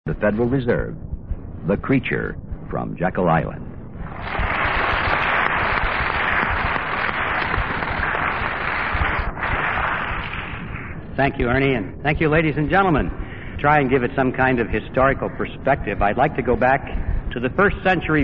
The Federal Reserve, the creature from Jekyll Island. Thank you, Ernie, and thank you, ladies and gentlemen. To try and give it some kind of historical perspective, I'd like to go back to the 1st century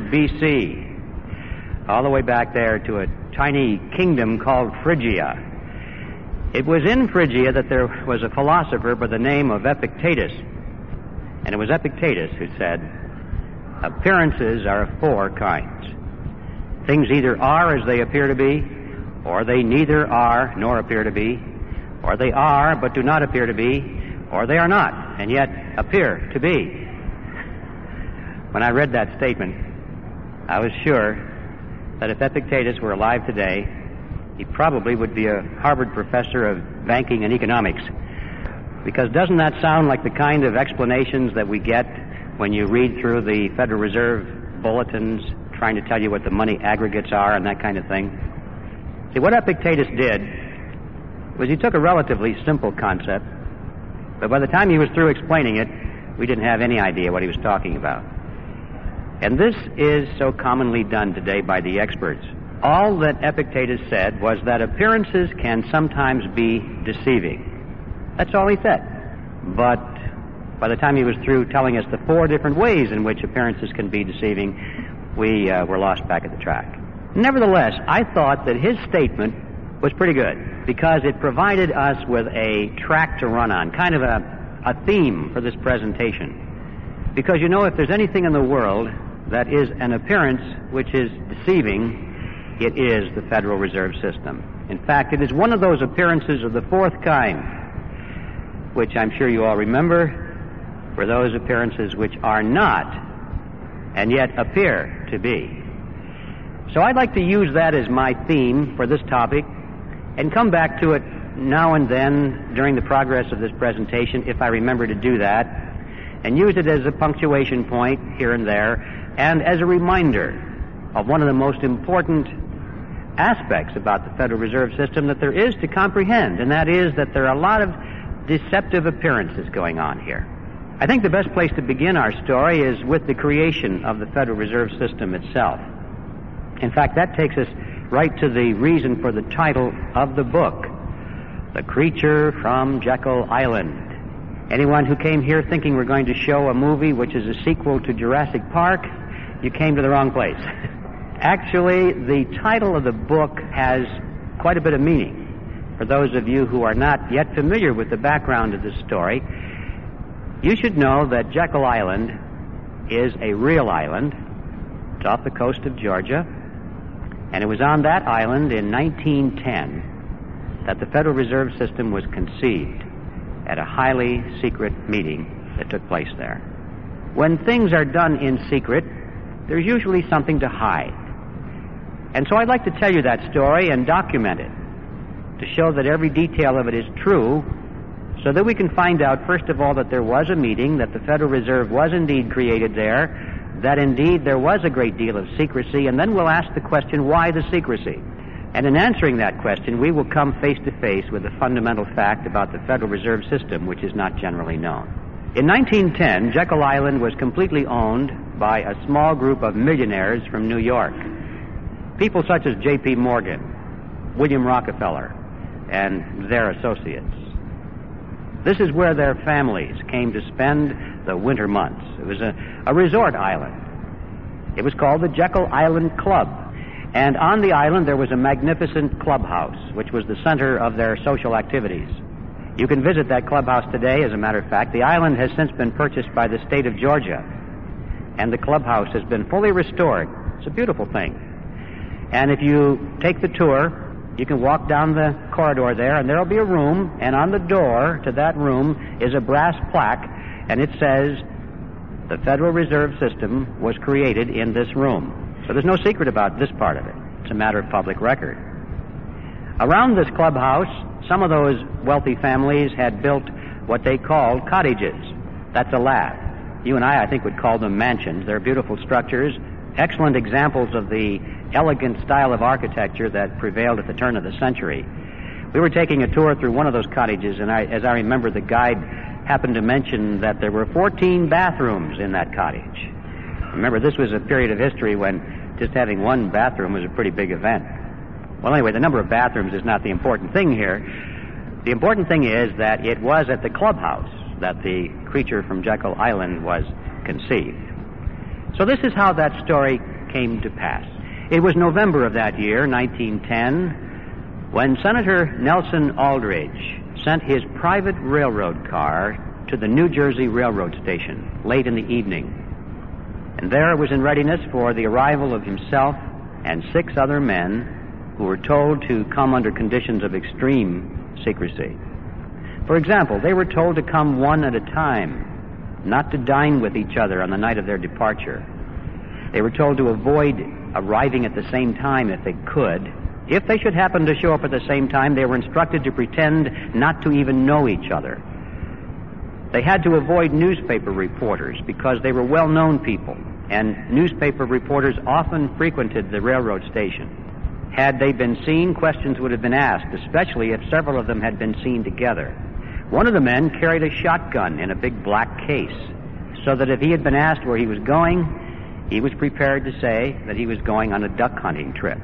B.C., all the way back there to a tiny kingdom called Phrygia. It was in Phrygia that there was a philosopher by the name of Epictetus. And it was Epictetus who said, appearances are of 4 kinds. Things either are as they appear to be, or they neither are nor appear to be, or they are but do not appear to be, or they are not and yet appear to be. When I read that statement, I was sure that if Epictetus were alive today, he probably would be a Harvard professor of banking and economics. Because doesn't that sound like the kind of explanations that we get when you read through the Federal Reserve bulletins trying to tell you what the money aggregates are and that kind of thing? See, what Epictetus did was he took a relatively simple concept, but by the time he was through explaining it, we didn't have any idea what he was talking about. And this is so commonly done today by the experts. All that Epictetus said was that appearances can sometimes be deceiving. That's all he said. But by the time he was through telling us the 4 different ways in which appearances can be deceiving, we were lost back at the track. Nevertheless, I thought that his statement was pretty good because it provided us with a track to run on, kind of a theme for this presentation. Because, you know, if there's anything in the world that is an appearance which is deceiving, it is the Federal Reserve System. In fact, it is one of those appearances of the 4th kind, which I'm sure you all remember, were those appearances which are not and yet appear to be. So I'd like to use that as my theme for this topic and come back to it now and then during the progress of this presentation, if I remember to do that, and use it as a punctuation point here and there, and as a reminder of one of the most important aspects about the Federal Reserve System that there is to comprehend, and that is that there are a lot of deceptive appearances going on here. I think the best place to begin our story is with the creation of the Federal Reserve System itself. In fact, that takes us right to the reason for the title of the book, The Creature from Jekyll Island. Anyone who came here thinking we're going to show a movie which is a sequel to Jurassic Park, you came to the wrong place. Actually, the title of the book has quite a bit of meaning. For those of you who are not yet familiar with the background of this story, you should know that Jekyll Island is a real island. It's off the coast of Georgia, and it was on that island in 1910 that the Federal Reserve System was conceived at a highly secret meeting that took place there. When things are done in secret, there's usually something to hide. And so I'd like to tell you that story and document it, to show that every detail of it is true, so that we can find out, first of all, that there was a meeting, that the Federal Reserve was indeed created there, that indeed there was a great deal of secrecy, and then we'll ask the question, why the secrecy? And in answering that question, we will come face to face with a fundamental fact about the Federal Reserve System, which is not generally known. In 1910, Jekyll Island was completely owned by a small group of millionaires from New York. People such as J.P. Morgan, William Rockefeller, and their associates. This is where their families came to spend the winter months. It was a resort island. It was called the Jekyll Island Club. And on the island there was a magnificent clubhouse, which was the center of their social activities. You can visit that clubhouse today, as a matter of fact. The island has since been purchased by the state of Georgia, and the clubhouse has been fully restored. It's a beautiful thing. And if you take the tour, you can walk down the corridor there, and there will be a room, and on the door to that room is a brass plaque, and it says, the Federal Reserve System was created in this room. So there's no secret about this part of it. It's a matter of public record. Around this clubhouse, some of those wealthy families had built what they called cottages. That's a laugh. You and I think, would call them mansions. They're beautiful structures, excellent examples of the elegant style of architecture that prevailed at the turn of the century. We were taking a tour through one of those cottages, and as I remember, the guide happened to mention that there were 14 bathrooms in that cottage. Remember, this was a period of history when just having one bathroom was a pretty big event. Well, anyway, the number of bathrooms is not the important thing here. The important thing is that it was at the clubhouse that the creature from Jekyll Island was conceived. So this is how that story came to pass. It was November of that year, 1910, when Senator Nelson Aldrich sent his private railroad car to the New Jersey Railroad Station late in the evening. And there it was in readiness for the arrival of himself and 6 other men who were told to come under conditions of extreme secrecy. For example, they were told to come one at a time, not to dine with each other on the night of their departure. They were told to avoid arriving at the same time if they could. If they should happen to show up at the same time, they were instructed to pretend not to even know each other. They had to avoid newspaper reporters because they were well-known people, and newspaper reporters often frequented the railroad station. Had they been seen, questions would have been asked, especially if several of them had been seen together. One of the men carried a shotgun in a big black case, so that if he had been asked where he was going, he was prepared to say that he was going on a duck hunting trip.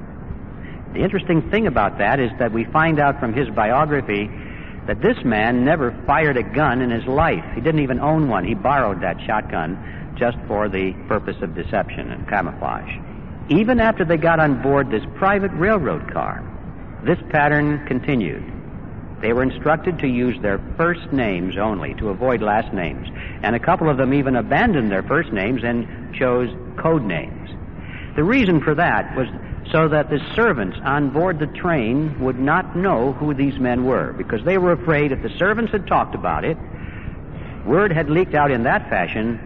The interesting thing about that is that we find out from his biography that this man never fired a gun in his life. He didn't even own one. He borrowed that shotgun just for the purpose of deception and camouflage. Even after they got on board this private railroad car, this pattern continued. They were instructed to use their first names only, to avoid last names. And a couple of them even abandoned their first names and chose code names. The reason for that was so that the servants on board the train would not know who these men were, because they were afraid if the servants had talked about it, word had leaked out in that fashion,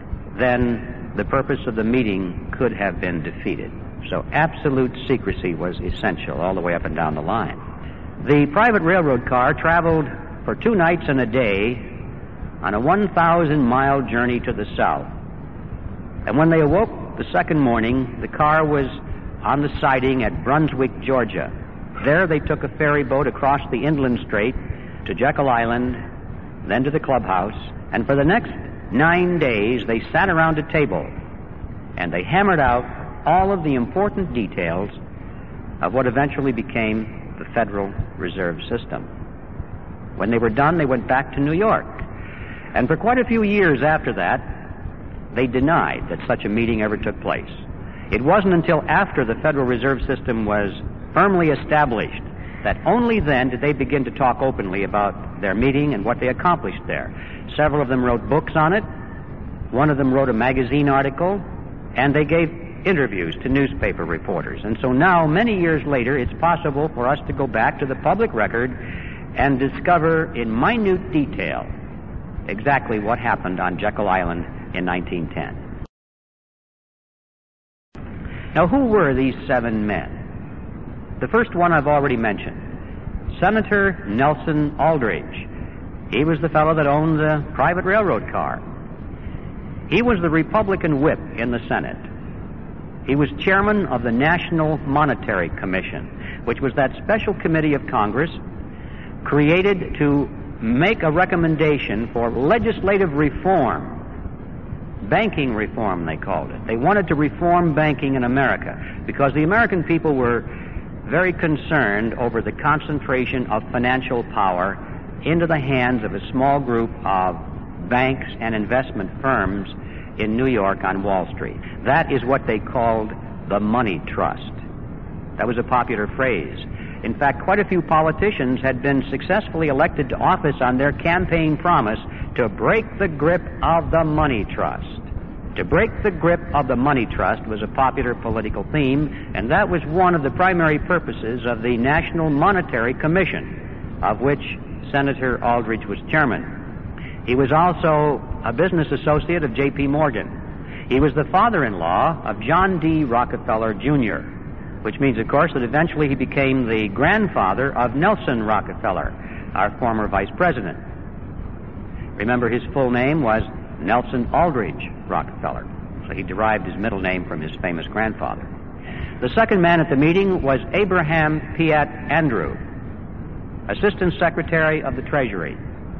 then the purpose of the meeting could have been defeated. So absolute secrecy was essential all the way up and down the line. The private railroad car traveled for 2 nights and a day on a 1,000-mile journey to the south. And when they awoke the second morning, the car was on the siding at Brunswick, Georgia. There they took a ferry boat across the inland strait to Jekyll Island, then to the clubhouse, and for the next 9 days they sat around a table and they hammered out all of the important details of what eventually became the Federal Reserve System. When they were done, they went back to New York. And for quite a few years after that, they denied that such a meeting ever took place. It wasn't until after the Federal Reserve System was firmly established that only then did they begin to talk openly about their meeting and what they accomplished there. Several of them wrote books on it. One of them wrote a magazine article, and they gave interviews to newspaper reporters. And so now, many years later, it's possible for us to go back to the public record and discover in minute detail exactly what happened on Jekyll Island in 1910. Now, who were these 7 men? The first one I've already mentioned, Senator Nelson Aldrich. He was the fellow that owned the private railroad car. He was the Republican whip in the Senate. He was chairman of the National Monetary Commission, which was that special committee of Congress created to make a recommendation for legislative reform. Banking reform, they called it. They wanted to reform banking in America because the American people were very concerned over the concentration of financial power into the hands of a small group of banks and investment firms in New York on Wall Street. That is what they called the money trust. That was a popular phrase. In fact, quite a few politicians had been successfully elected to office on their campaign promise to break the grip of the money trust. To break the grip of the money trust was a popular political theme, and that was one of the primary purposes of the National Monetary Commission, of which Senator Aldrich was chairman. He was also a business associate of J.P. Morgan. He was the father-in-law of John D. Rockefeller, Jr., which means, of course, that eventually he became the grandfather of Nelson Rockefeller, our former vice president. Remember, his full name was Nelson Aldrich Rockefeller, so he derived his middle name from his famous grandfather. The second man at the meeting was Abraham Piatt Andrew, Assistant Secretary of the Treasury.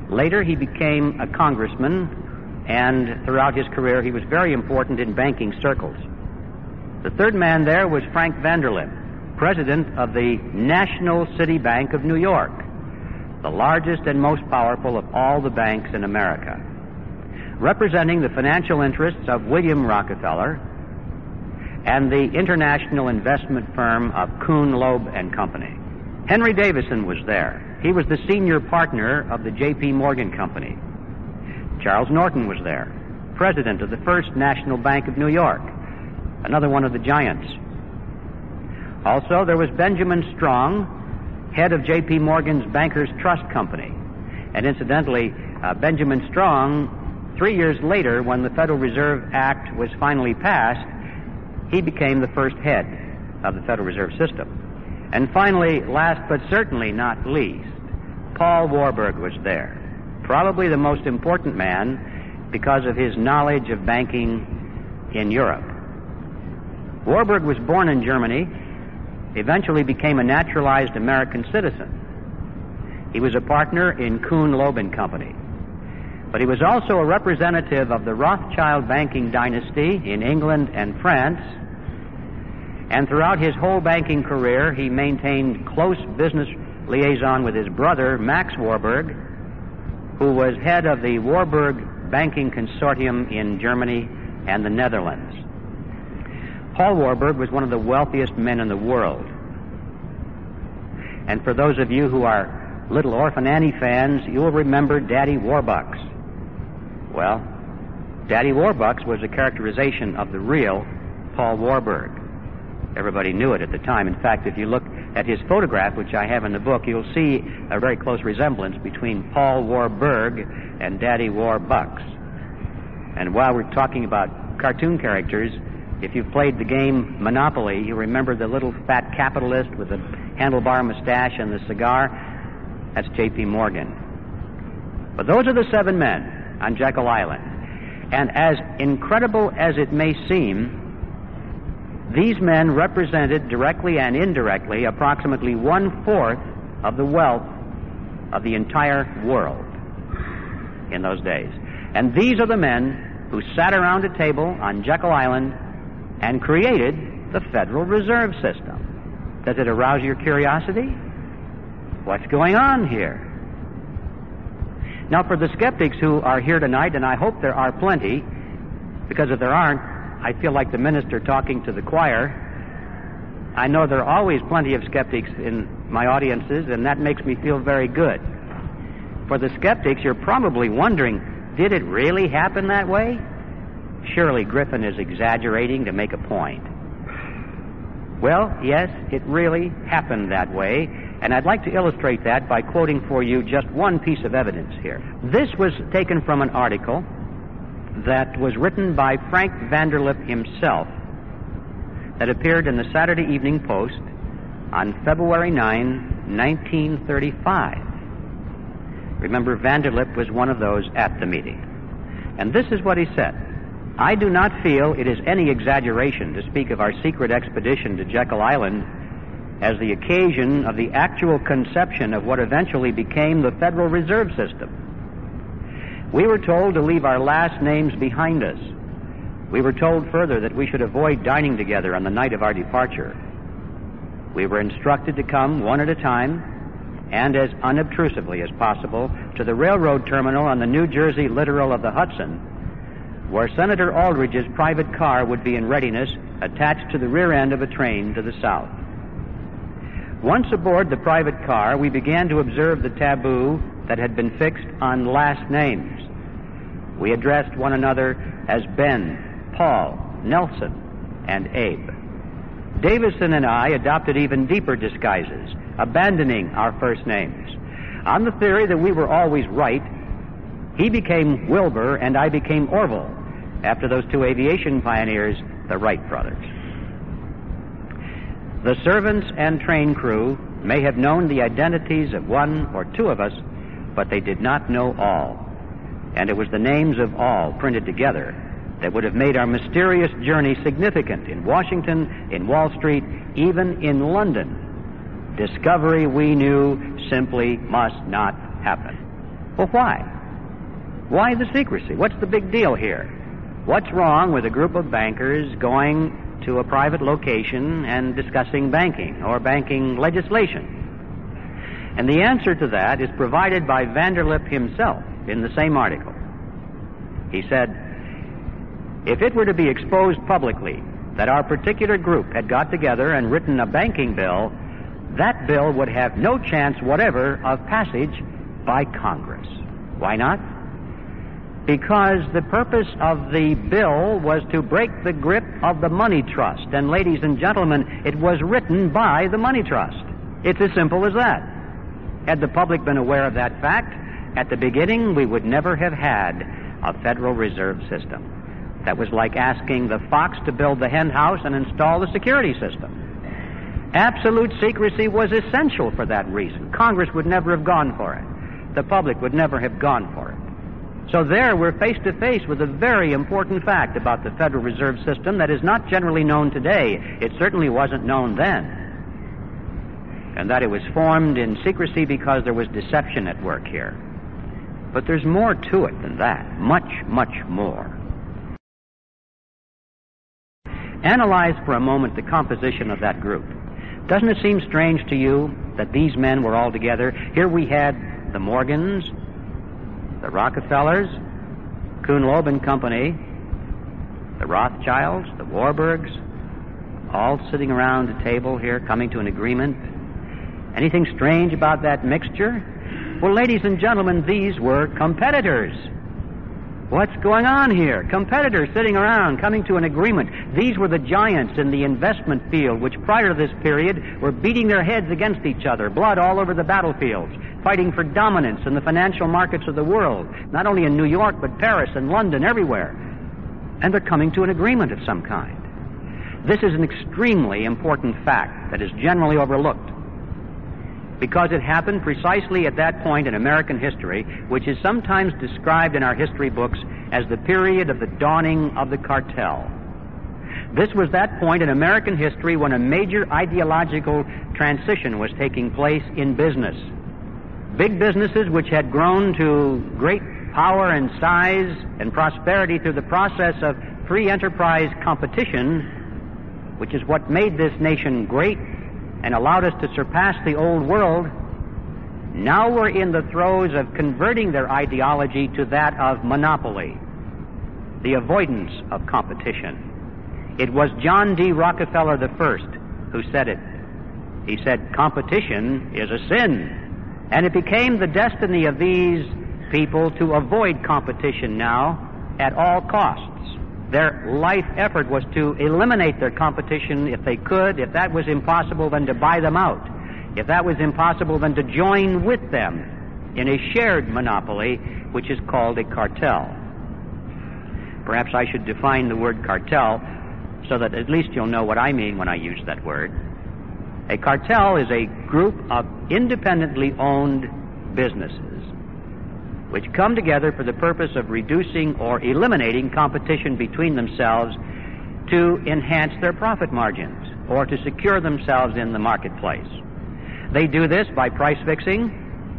Later, he became a congressman, and throughout his career, he was very important in banking circles. The third man there was Frank Vanderlip, president of the National City Bank of New York, the largest and most powerful of all the banks in America, representing the financial interests of William Rockefeller and the international investment firm of Kuhn, Loeb and Company. Henry Davison was there. He was the senior partner of the J.P. Morgan Company. Charles Norton was there, president of the First National Bank of New York, another one of the giants. Also, there was Benjamin Strong, head of J.P. Morgan's Bankers Trust Company. And incidentally, Benjamin Strong, 3 years later, when the Federal Reserve Act was finally passed, he became the first head of the Federal Reserve System. And finally, last but certainly not least, Paul Warburg was there, probably the most important man because of his knowledge of banking in Europe. Warburg was born in Germany, eventually became a naturalized American citizen. He was a partner in Kuhn, Loeb and Company. But he was also a representative of the Rothschild banking dynasty in England and France. And throughout his whole banking career, he maintained close business liaison with his brother, Max Warburg, who was head of the Warburg Banking Consortium in Germany and the Netherlands. Paul Warburg was one of the wealthiest men in the world. And for those of you who are Little Orphan Annie fans, you will remember Daddy Warbucks. Well, Daddy Warbucks was a characterization of the real Paul Warburg. Everybody knew it at the time. In fact, if you look at his photograph, which I have in the book, you'll see a very close resemblance between Paul Warburg and Daddy Warbucks. And while we're talking about cartoon characters, if you've played the game Monopoly, you remember the little fat capitalist with the handlebar mustache and the cigar? That's J.P. Morgan. But those are the 7 men on Jekyll Island. And as incredible as it may seem, these men represented directly and indirectly approximately 1/4 of the wealth of the entire world in those days. And these are the men who sat around a table on Jekyll Island and created the Federal Reserve System. Does it arouse your curiosity? What's going on here? Now, for the skeptics who are here tonight, and I hope there are plenty, because if there aren't, I feel like the minister talking to the choir. I know there are always plenty of skeptics in my audiences, and that makes me feel very good. For the skeptics, you're probably wondering, did it really happen that way? Surely Griffin is exaggerating to make a point. Well, yes, it really happened that way, and I'd like to illustrate that by quoting for you just one piece of evidence here. This was taken from an article that was written by Frank Vanderlip himself that appeared in the Saturday Evening Post on February 9, 1935. Remember, Vanderlip was one of those at the meeting. And this is what he said. I do not feel it is any exaggeration to speak of our secret expedition to Jekyll Island as the occasion of the actual conception of what eventually became the Federal Reserve System. We were told to leave our last names behind us. We were told further that we should avoid dining together on the night of our departure. We were instructed to come one at a time and as unobtrusively as possible to the railroad terminal on the New Jersey littoral of the Hudson, where Senator Aldrich's private car would be in readiness attached to the rear end of a train to the south. Once aboard the private car, we began to observe the taboo that had been fixed on last names. We addressed one another as Ben, Paul, Nelson, and Abe. Davison and I adopted even deeper disguises, abandoning our first names. On the theory that we were always right, he became Wilbur and I became Orville, after those two aviation pioneers, the Wright brothers. The servants and train crew may have known the identities of one or two of us, but they did not know all. And it was the names of all printed together that would have made our mysterious journey significant in Washington, in Wall Street, even in London. Discovery, we knew, simply must not happen. Well, why? Why the secrecy? What's the big deal here? What's wrong with a group of bankers going to a private location and discussing banking or banking legislation? And the answer to that is provided by Vanderlip himself in the same article. He said, if it were to be exposed publicly that our particular group had got together and written a banking bill, that bill would have no chance whatever of passage by Congress. Why not? Because the purpose of the bill was to break the grip of the money trust. And ladies and gentlemen, it was written by the money trust. It's as simple as that. Had the public been aware of that fact, at the beginning we would never have had a Federal Reserve System. That was like asking the fox to build the hen house and install the security system. Absolute secrecy was essential for that reason. Congress would never have gone for it. The public would never have gone for it. So there we're face to face with a very important fact about the Federal Reserve System that is not generally known today. It certainly wasn't known then. And that it was formed in secrecy because there was deception at work here. But there's more to it than that. Much, much more. Analyze for a moment the composition of that group. Doesn't it seem strange to you that these men were all together? Here we had the Morgans, the Rockefellers, Kuhn Loeb and Company, the Rothschilds, the Warburgs, all sitting around a table here, coming to an agreement. Anything strange about that mixture? Well, ladies and gentlemen, these were competitors. What's going on here? Competitors sitting around, coming to an agreement. These were the giants in the investment field, which prior to this period were beating their heads against each other, blood all over the battlefields, fighting for dominance in the financial markets of the world, not only in New York, but Paris and London, everywhere. And they're coming to an agreement of some kind. This is an extremely important fact that is generally overlooked, because it happened precisely at that point in American history, which is sometimes described in our history books as the period of the dawning of the cartel. This was that point in American history when a major ideological transition was taking place in business. Big businesses which had grown to great power and size and prosperity through the process of free enterprise competition, which is what made this nation great and allowed us to surpass the old world, now we're in the throes of converting their ideology to that of monopoly, the avoidance of competition. It was John D. Rockefeller I who said it. He said, competition is a sin. And it became the destiny of these people to avoid competition now at all costs. Their life effort was to eliminate their competition if they could. If that was impossible, then to buy them out. If that was impossible, then to join with them in a shared monopoly, which is called a cartel. Perhaps I should define the word cartel so that at least you'll know what I mean when I use that word. A cartel is a group of independently owned businesses which come together for the purpose of reducing or eliminating competition between themselves to enhance their profit margins or to secure themselves in the marketplace. They do this by price fixing,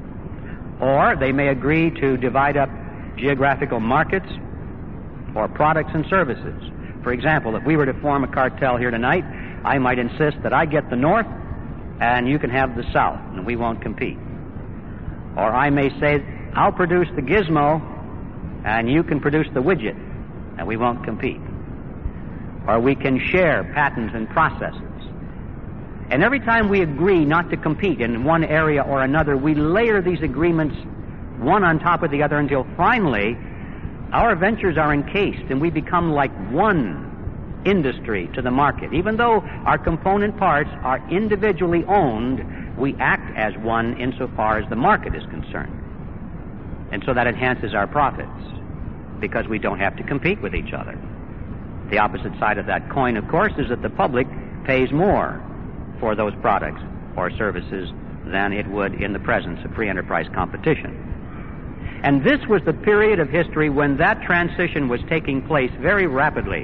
or they may agree to divide up geographical markets or products and services. For example, if we were to form a cartel here tonight, I might insist that I get the North and you can have the South, and we won't compete. Or I may say, I'll produce the gizmo and you can produce the widget, and we won't compete. Or we can share patents and processes. And every time we agree not to compete in one area or another, we layer these agreements one on top of the other until finally our ventures are encased and we become like one industry to the market. Even though our component parts are individually owned, we act as one insofar as the market is concerned. And so that enhances our profits because we don't have to compete with each other. The opposite side of that coin, of course, is that the public pays more for those products or services than it would in the presence of free enterprise competition. And this was the period of history when that transition was taking place very rapidly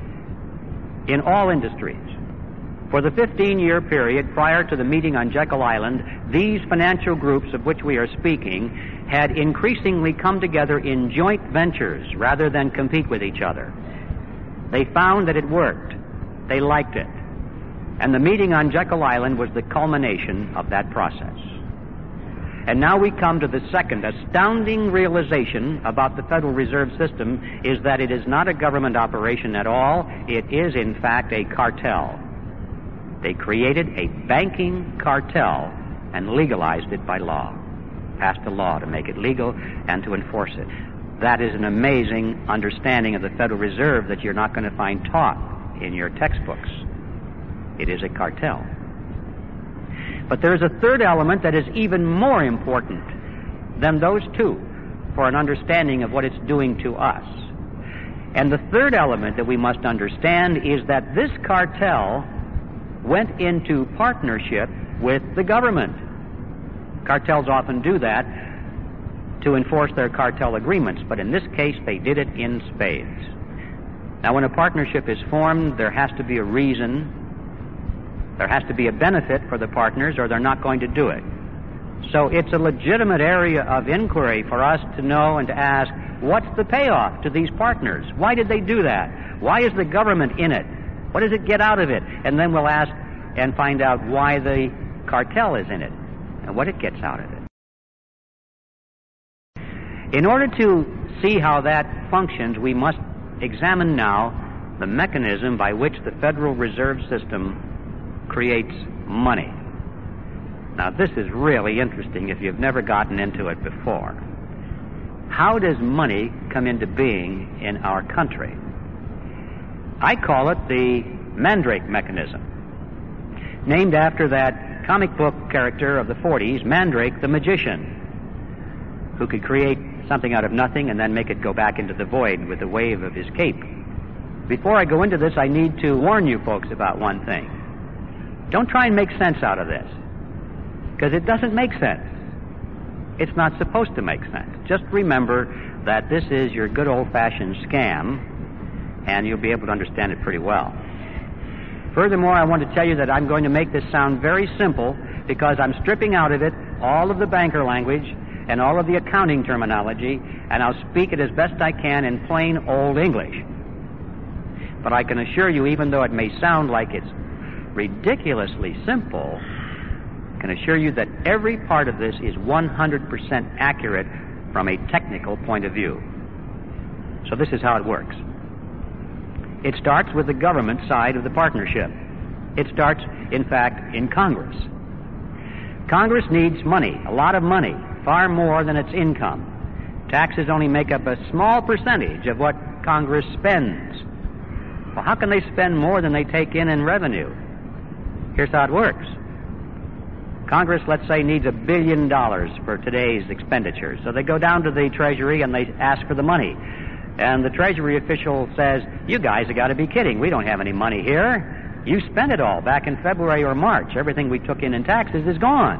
in all industries. For the 15-year period prior to the meeting on Jekyll Island, these financial groups of which we are speaking had increasingly come together in joint ventures rather than compete with each other. They found that it worked. They liked it. And the meeting on Jekyll Island was the culmination of that process. And now we come to the second astounding realization about the Federal Reserve System, is that it is not a government operation at all. It is, in fact, a cartel. They created a banking cartel and legalized it by law, passed a law to make it legal and to enforce it. That is an amazing understanding of the Federal Reserve that you're not going to find taught in your textbooks. It is a cartel. But there's a third element that is even more important than those two for an understanding of what it's doing to us. And the third element that we must understand is that this cartel went into partnership with the government. Cartels often do that to enforce their cartel agreements, but in this case they did it in spades. Now, when a partnership is formed, there has to be a reason. There has to be a benefit for the partners, or they're not going to do it. So it's a legitimate area of inquiry for us to know and to ask, what's the payoff to these partners? Why did they do that? Why is the government in it? What does it get out of it? And then we'll ask and find out why the cartel is in it and what it gets out of it. In order to see how that functions, we must examine now the mechanism by which the Federal Reserve System creates money. Now, this is really interesting if you've never gotten into it before. How does money come into being in our country? I call it the Mandrake mechanism, named after that comic book character of the 40s, Mandrake the magician, who could create something out of nothing and then make it go back into the void with the wave of his cape. Before I go into this, I need to warn you folks about one thing. Don't try and make sense out of this, because it doesn't make sense. It's not supposed to make sense. Just remember that this is your good old-fashioned scam, and you'll be able to understand it pretty well. Furthermore, I want to tell you that I'm going to make this sound very simple, because I'm stripping out of it all of the banker language and all of the accounting terminology, and I'll speak it as best I can in plain old English. But I can assure you, even though it may sound like it's ridiculously simple, I can assure you that every part of this is 100% accurate from a technical point of view. So this is how it works. It starts with the government side of the partnership. It starts, in fact, in Congress. Congress needs money, a lot of money, far more than its income. Taxes only make up a small percentage of what Congress spends. Well, how can they spend more than they take in revenue? Here's how it works. Congress, let's say, needs $1 billion for today's expenditures. So they go down to the Treasury and they ask for the money. And the Treasury official says, you guys have got to be kidding. We don't have any money here. You spent it all back in February or March. Everything we took in taxes is gone.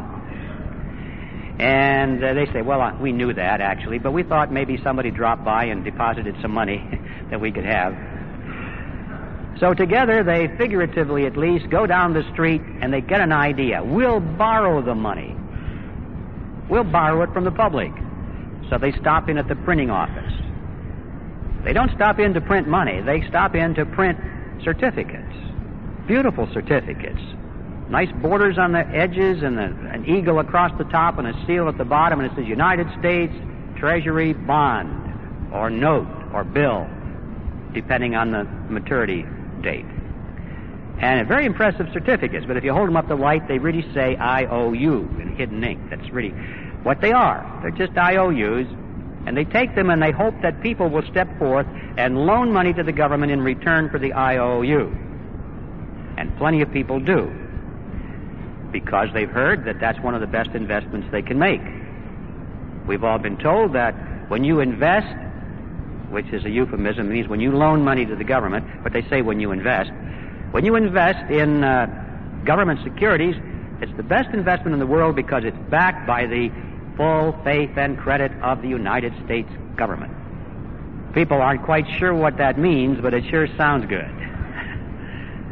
And they say, well, we knew that, actually, but we thought maybe somebody dropped by and deposited some money that we could have. So together they, figuratively at least, go down the street and they get an idea. We'll borrow the money. We'll borrow it from the public. So they stop in at the printing office. They don't stop in to print money. They stop in to print certificates. Beautiful certificates. Nice borders on the edges and an eagle across the top and a seal at the bottom, and it says United States Treasury bond or note or bill, depending on the maturity date. And very impressive certificates, but if you hold them up to light, they really say IOU in hidden ink. That's really what they are. They're just IOUs, and they take them and they hope that people will step forth and loan money to the government in return for the IOU. And plenty of people do, because they've heard that that's one of the best investments they can make. We've all been told that when you invest, which is a euphemism, means when you loan money to the government, but they say when you invest in government securities, it's the best investment in the world because it's backed by the full faith and credit of the United States government. People aren't quite sure what that means, but it sure sounds good.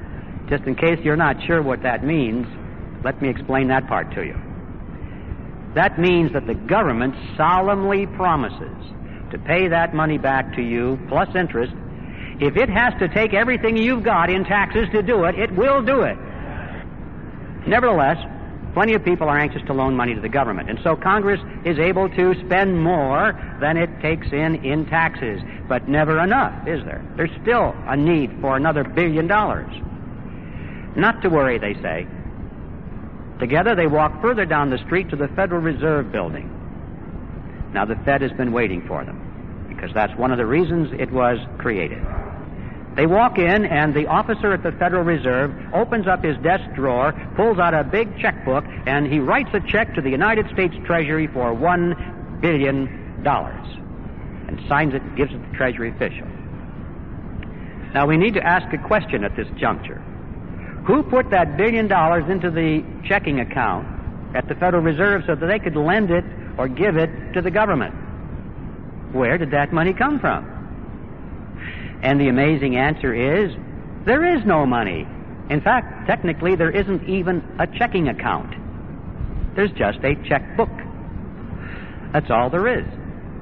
Just in case you're not sure what that means, let me explain that part to you. That means that the government solemnly promises to pay that money back to you, plus interest. If it has to take everything you've got in taxes to do it, it will do it. Nevertheless, plenty of people are anxious to loan money to the government, and so Congress is able to spend more than it takes in taxes. But never enough, is there? There's still a need for another $1 billion. Not to worry, they say. Together they walk further down the street to the Federal Reserve Building. Now the Fed has been waiting for them, because that's one of the reasons it was created. They walk in, and the officer at the Federal Reserve opens up his desk drawer, pulls out a big checkbook, and he writes a check to the United States Treasury for $1 billion and signs it and gives it to the Treasury official. Now we need to ask a question at this juncture. Who put that $1 billion into the checking account at the Federal Reserve so that they could lend it or give it to the government? Where did that money come from? And the amazing answer is, there is no money. In fact, technically, there isn't even a checking account. There's just a checkbook. That's all there is.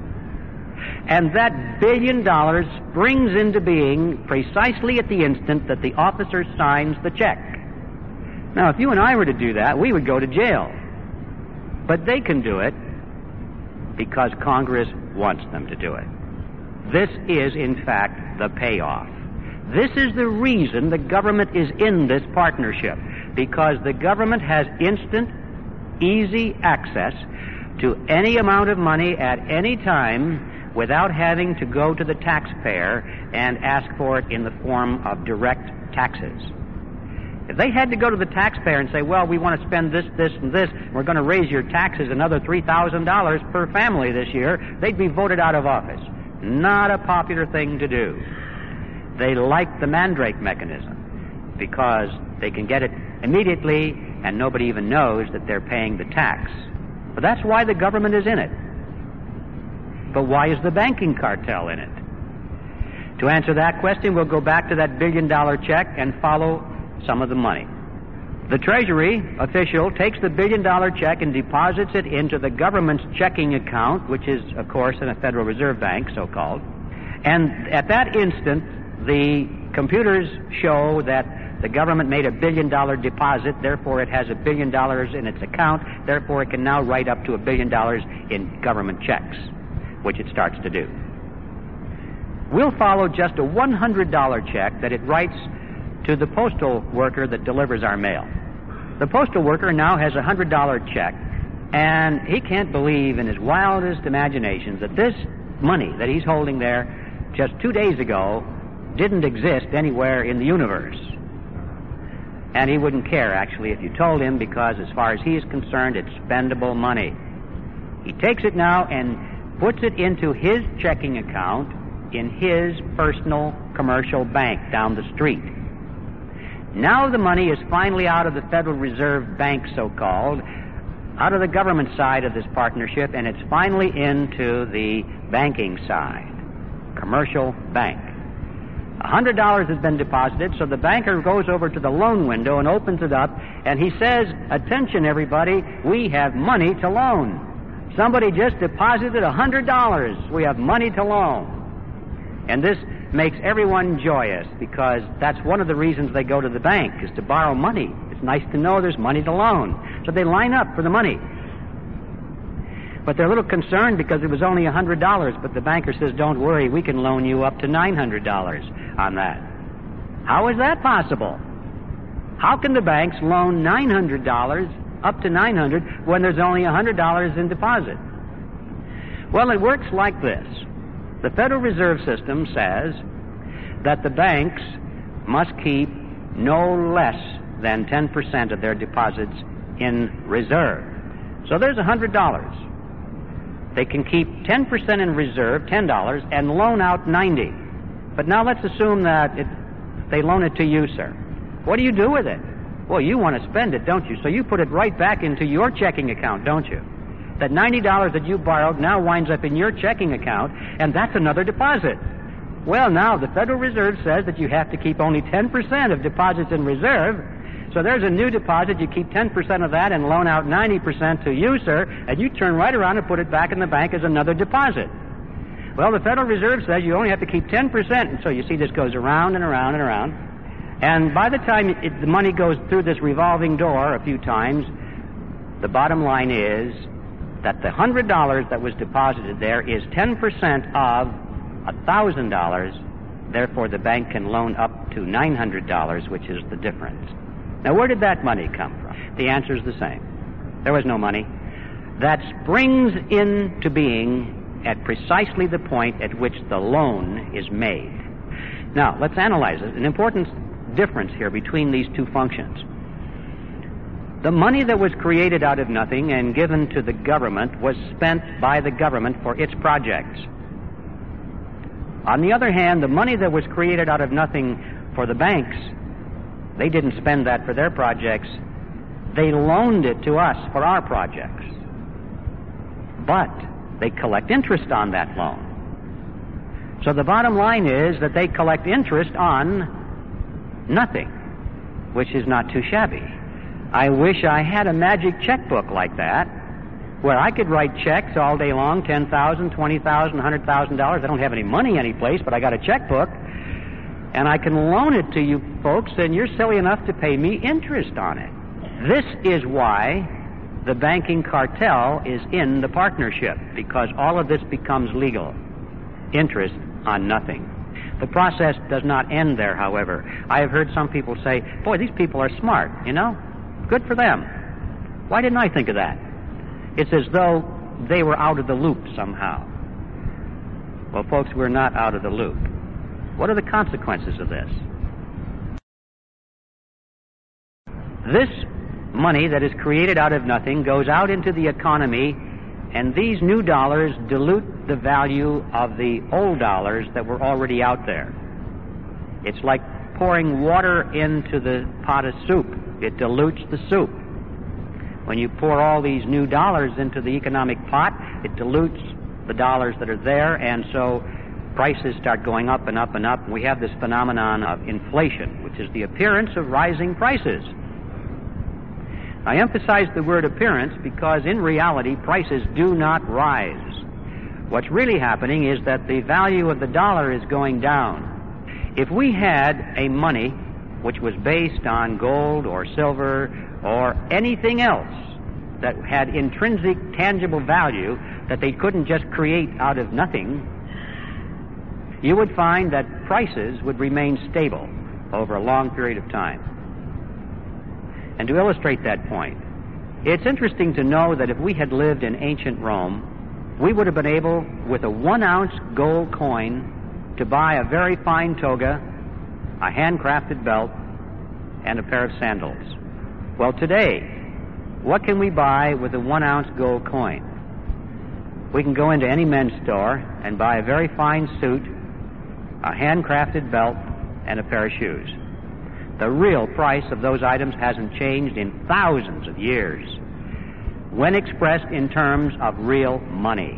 And that $1 billion springs into being precisely at the instant that the officer signs the check. Now, if you and I were to do that, we would go to jail. But they can do it because Congress wants them to do it. This is, in fact, the payoff. This is the reason the government is in this partnership, because the government has instant, easy access to any amount of money at any time without having to go to the taxpayer and ask for it in the form of direct taxes. If they had to go to the taxpayer and say, well, we want to spend this, this, and this, we're going to raise your taxes another $3,000 per family this year, they'd be voted out of office. Not a popular thing to do. They like the Mandrake mechanism because they can get it immediately and nobody even knows that they're paying the tax. But that's why the government is in it. But why is the banking cartel in it? To answer that question, we'll go back to that $1 billion check and follow some of the money. The Treasury official takes the $1 billion check and deposits it into the government's checking account, which is, of course, in a Federal Reserve Bank, so-called. And at that instant, the computers show that the government made a $1 billion deposit, therefore it has $1 billion in its account, therefore it can now write up to $1 billion in government checks, which it starts to do. We'll follow just a $100 check that it writes to the postal worker that delivers our mail. The postal worker now has a $100 check, and he can't believe in his wildest imaginations that this money that he's holding there just 2 days ago didn't exist anywhere in the universe. And he wouldn't care, actually, if you told him, because as far as he is concerned, it's spendable money. He takes it now and puts it into his checking account in his personal commercial bank down the street. Now the money is finally out of the Federal Reserve Bank, so-called, out of the government side of this partnership, and it's finally into the banking side, commercial bank. $100 has been deposited, so the banker goes over to the loan window and opens it up, and he says, attention everybody, we have money to loan. Somebody just deposited $100. We have money to loan. And this makes everyone joyous, because that's one of the reasons they go to the bank, is to borrow money. It's nice to know there's money to loan. So they line up for the money. But they're a little concerned because it was only $100, but the banker says, don't worry, we can loan you up to $900 on that. How is that possible? How can the banks loan $900 up to $900 when there's only $100 in deposit? Well, it works like this. The Federal Reserve System says that the banks must keep no less than 10% of their deposits in reserve. So there's $100. They can keep 10% in reserve, $10, and loan out $90. But now let's assume that they loan it to you, sir. What do you do with it? Well, you want to spend it, don't you? So you put it right back into your checking account, don't you? That $90 that you borrowed now winds up in your checking account, and that's another deposit. Well, now the Federal Reserve says that you have to keep only 10% of deposits in reserve, So there's a new deposit. You keep 10% of that and loan out 90% to you, sir, and you turn right around and put it back in the bank as another deposit. Well, the Federal Reserve says you only have to keep 10%, and so you see this goes around and around and around. And by the time the money goes through this revolving door a few times, the bottom line is that the $100 that was deposited there is 10% of $1,000. Therefore, the bank can loan up to $900, which is the difference. Now, where did that money come from? The answer is the same. There was no money. That springs into being at precisely the point at which the loan is made. Now, let's analyze it. An important difference here between these two functions. The money that was created out of nothing and given to the government was spent by the government for its projects. On the other hand, the money that was created out of nothing for the banks, they didn't spend that for their projects. They loaned it to us for our projects. But they collect interest on that loan. So the bottom line is that they collect interest on nothing, which is not too shabby. I wish I had a magic checkbook like that, where I could write checks all day long, $10,000, $20,000, $100,000. I don't have any money anyplace, but I got a checkbook, and I can loan it to you folks, and you're silly enough to pay me interest on it. This is why the banking cartel is in the partnership, because all of this becomes legal. Interest on nothing. The process does not end there, however. I have heard some people say, boy, these people are smart, you know? Good for them. Why didn't I think of that? It's as though they were out of the loop somehow. Well, folks, we're not out of the loop. What are the consequences of this? This money that is created out of nothing goes out into the economy, and these new dollars dilute the value of the old dollars that were already out there. It's like pouring water into the pot of soup. It dilutes the soup. When you pour all these new dollars into the economic pot, it dilutes the dollars that are there, and so prices start going up and up and up. We have this phenomenon of inflation, which is the appearance of rising prices. I emphasize the word appearance because in reality prices do not rise. What's really happening is that the value of the dollar is going down. If we had a money which was based on gold or silver or anything else that had intrinsic tangible value that they couldn't just create out of nothing, you would find that prices would remain stable over a long period of time. And to illustrate that point, it's interesting to know that if we had lived in ancient Rome, we would have been able, with a 1-ounce gold coin, to buy a very fine toga, a handcrafted belt, and a pair of sandals. Well, today, what can we buy with a 1-ounce gold coin? We can go into any men's store and buy a very fine suit, a handcrafted belt, and a pair of shoes. The real price of those items hasn't changed in thousands of years, when expressed in terms of real money.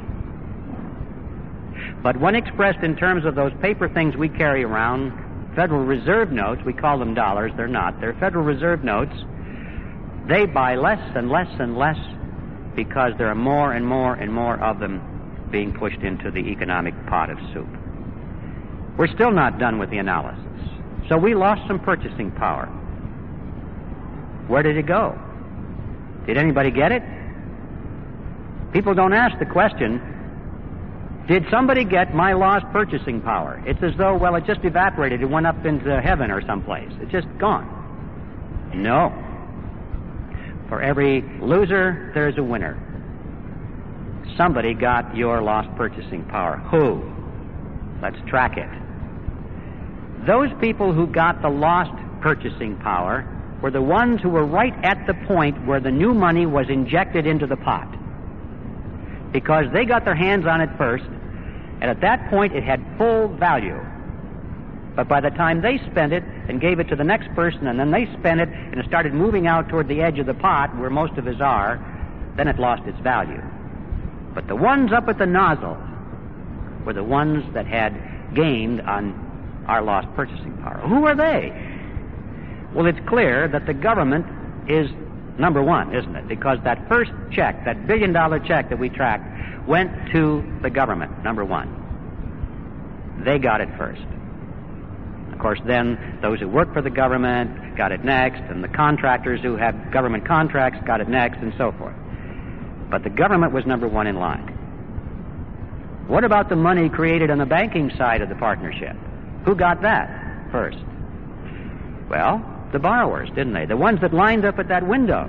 But when expressed in terms of those paper things we carry around, Federal Reserve notes, we call them dollars, they're not. They're Federal Reserve notes. They buy less and less and less because there are more and more and more of them being pushed into the economic pot of soup. We're still not done with the analysis. So we lost some purchasing power. Where did it go? Did anybody get it? People don't ask the question, did somebody get my lost purchasing power? It's as though, well, it just evaporated. It went up into heaven or someplace. It's just gone. No. For every loser, there's a winner. Somebody got your lost purchasing power. Who? Let's track it. Those people who got the lost purchasing power were the ones who were right at the point where the new money was injected into the pot. Because they got their hands on it first, and at that point it had full value. But by the time they spent it and gave it to the next person, and then they spent it, and it started moving out toward the edge of the pot, where most of us are, then it lost its value. But the ones up at the nozzle were the ones that had gained on our lost purchasing power. Who are they? Well, it's clear that the government is number one, isn't it? Because that first check, that $1 billion check that we tracked, went to the government, number one. They got it first. Of course, then those who work for the government got it next, and the contractors who had government contracts got it next, and so forth. But the government was number one in line. What about the money created on the banking side of the partnership? Who got that first? Well, the borrowers, didn't they? The ones that lined up at that window.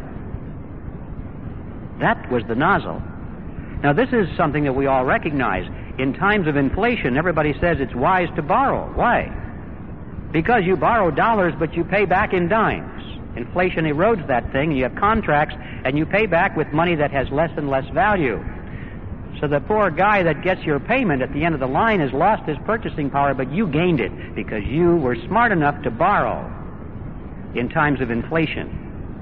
That was the nozzle. Now, this is something that we all recognize. In times of inflation, everybody says it's wise to borrow. Why? Because you borrow dollars, but you pay back in dimes. Inflation erodes that thing. You have contracts, and you pay back with money that has less and less value. So the poor guy that gets your payment at the end of the line has lost his purchasing power, but you gained it because you were smart enough to borrow in times of inflation.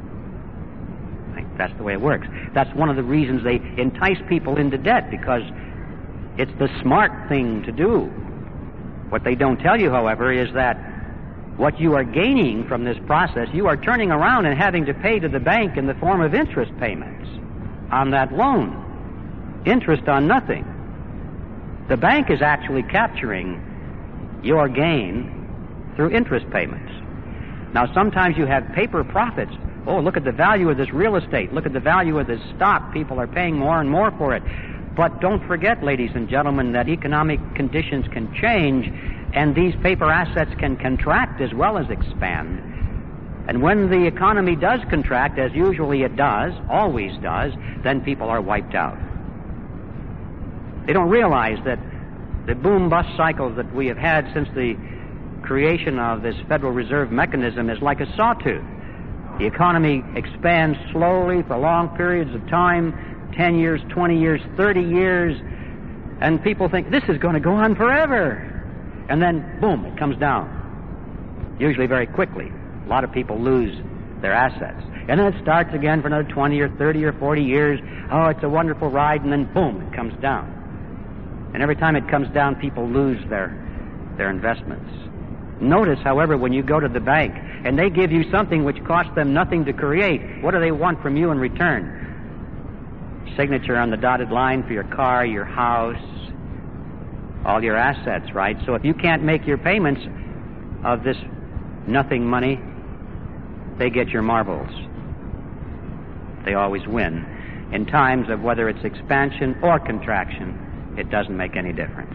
I think that's the way it works. That's one of the reasons they entice people into debt, because it's the smart thing to do. What they don't tell you, however, is that what you are gaining from this process, you are turning around and having to pay to the bank in the form of interest payments on that loan. Interest on nothing. The bank is actually capturing your gain through interest payments. Now, sometimes you have paper profits. Oh, look at the value of this real estate. Look at the value of this stock. People are paying more and more for it. But don't forget, ladies and gentlemen, that economic conditions can change, and these paper assets can contract as well as expand. And when the economy does contract, as usually it does, always does, then people are wiped out. They don't realize that the boom-bust cycle that we have had since the creation of this Federal Reserve mechanism is like a sawtooth. The economy expands slowly for long periods of time, 10 years, 20 years, 30 years, and people think this is going to go on forever. And then, boom, it comes down, usually very quickly. A lot of people lose their assets. And then it starts again for another 20 or 30 or 40 years. Oh, it's a wonderful ride, and then, boom, it comes down. And every time it comes down, people lose their investments. Notice, however, when you go to the bank and they give you something which costs them nothing to create, what do they want from you in return? Signature on the dotted line for your car, your house, all your assets, right? So if you can't make your payments of this nothing money, they get your marbles. They always win. In times of whether it's expansion or contraction, it doesn't make any difference.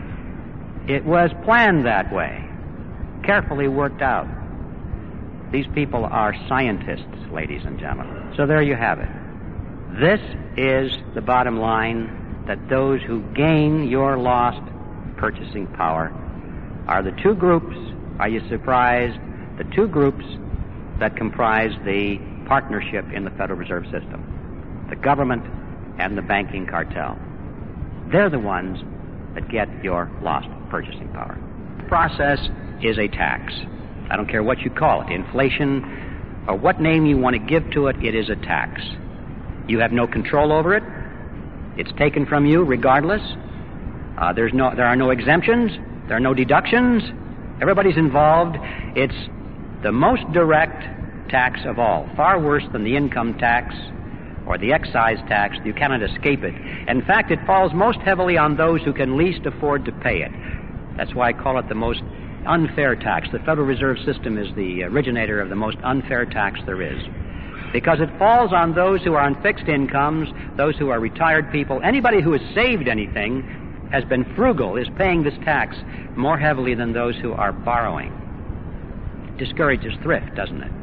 It was planned that way, carefully worked out. These people are scientists, ladies and gentlemen. So there you have it. This is the bottom line, that those who gain your lost purchasing power are the two groups, are you surprised, the two groups that comprise the partnership in the Federal Reserve System, the government and the banking cartel. They're the ones that get your lost purchasing power. The process is a tax. I don't care what you call it, inflation, or what name you want to give to it, it is a tax. You have no control over it. It's taken from you regardless. There are no exemptions. There are no deductions. Everybody's involved. It's the most direct tax of all, far worse than the income tax or the excise tax. You cannot escape it. In fact, it falls most heavily on those who can least afford to pay it. That's why I call it the most unfair tax. The Federal Reserve System is the originator of the most unfair tax there is, because it falls on those who are on fixed incomes, those who are retired people. Anybody who has saved anything, has been frugal, is paying this tax more heavily than those who are borrowing. It discourages thrift, doesn't it?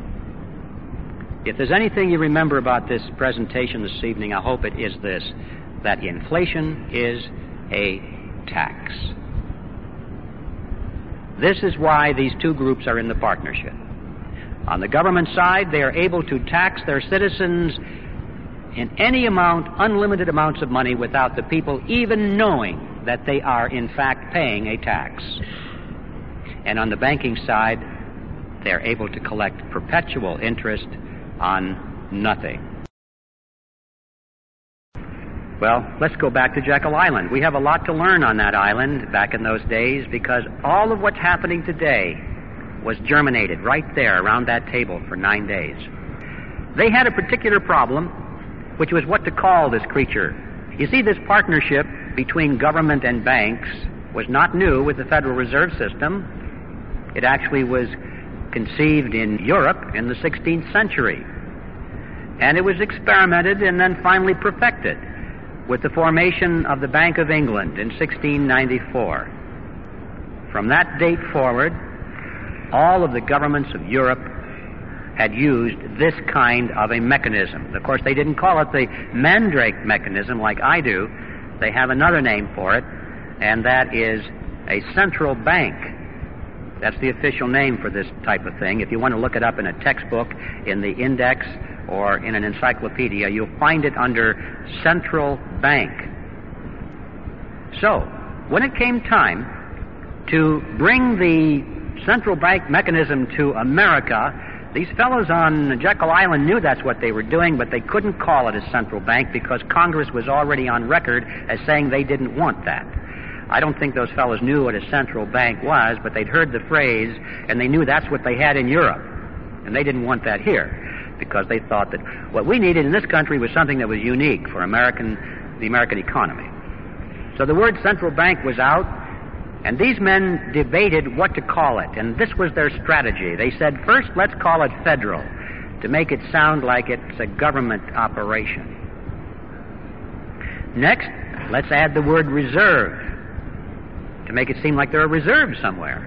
If there's anything you remember about this presentation this evening, I hope it is this, that inflation is a tax. This is why these two groups are in the partnership. On the government side, they are able to tax their citizens in any amount, unlimited amounts of money, without the people even knowing that they are in fact paying a tax. And on the banking side, they're able to collect perpetual interest on nothing. Well, let's go back to Jekyll Island. We have a lot to learn on that island back in those days, because all of what's happening today was germinated right there around that table for 9 days. They had a particular problem, which was what to call this creature. You see, this partnership between government and banks was not new with the Federal Reserve System. It actually was conceived in Europe in the 16th century. And it was experimented and then finally perfected with the formation of the Bank of England in 1694. From that date forward, all of the governments of Europe had used this kind of a mechanism. Of course, they didn't call it the Mandrake mechanism like I do. They have another name for it, and that is a central bank. That's the official name for this type of thing. If you want to look it up in a textbook, in the index, or in an encyclopedia, you'll find it under central bank. So, when it came time to bring the central bank mechanism to America, these fellows on Jekyll Island knew that's what they were doing, but they couldn't call it a central bank because Congress was already on record as saying they didn't want that. I don't think those fellows knew what a central bank was, but they'd heard the phrase, and they knew that's what they had in Europe. And they didn't want that here, because they thought that what we needed in this country was something that was unique for the American economy. So the word central bank was out, and these men debated what to call it, and this was their strategy. They said, first, let's call it federal, to make it sound like it's a government operation. Next, let's add the word reserve, to make it seem like there are reserves somewhere.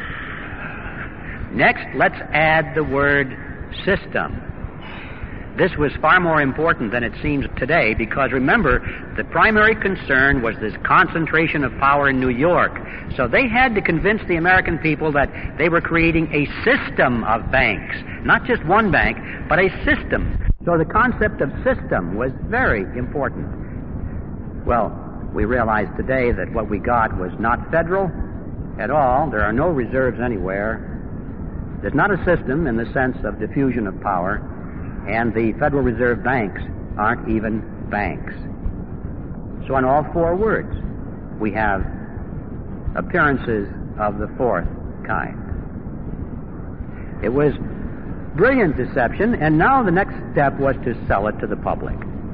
Next, let's add the word system. This was far more important than it seems today, because remember, the primary concern was this concentration of power in New York. So they had to convince the American people that they were creating a system of banks. Not just one bank, but a system. So the concept of system was very important. Well, we realize today that what we got was not federal at all. There are no reserves anywhere. There's not a system in the sense of diffusion of power. And the Federal Reserve banks aren't even banks. So in all four words, we have appearances of the fourth kind. It was brilliant deception, and now the next step was to sell it to the public.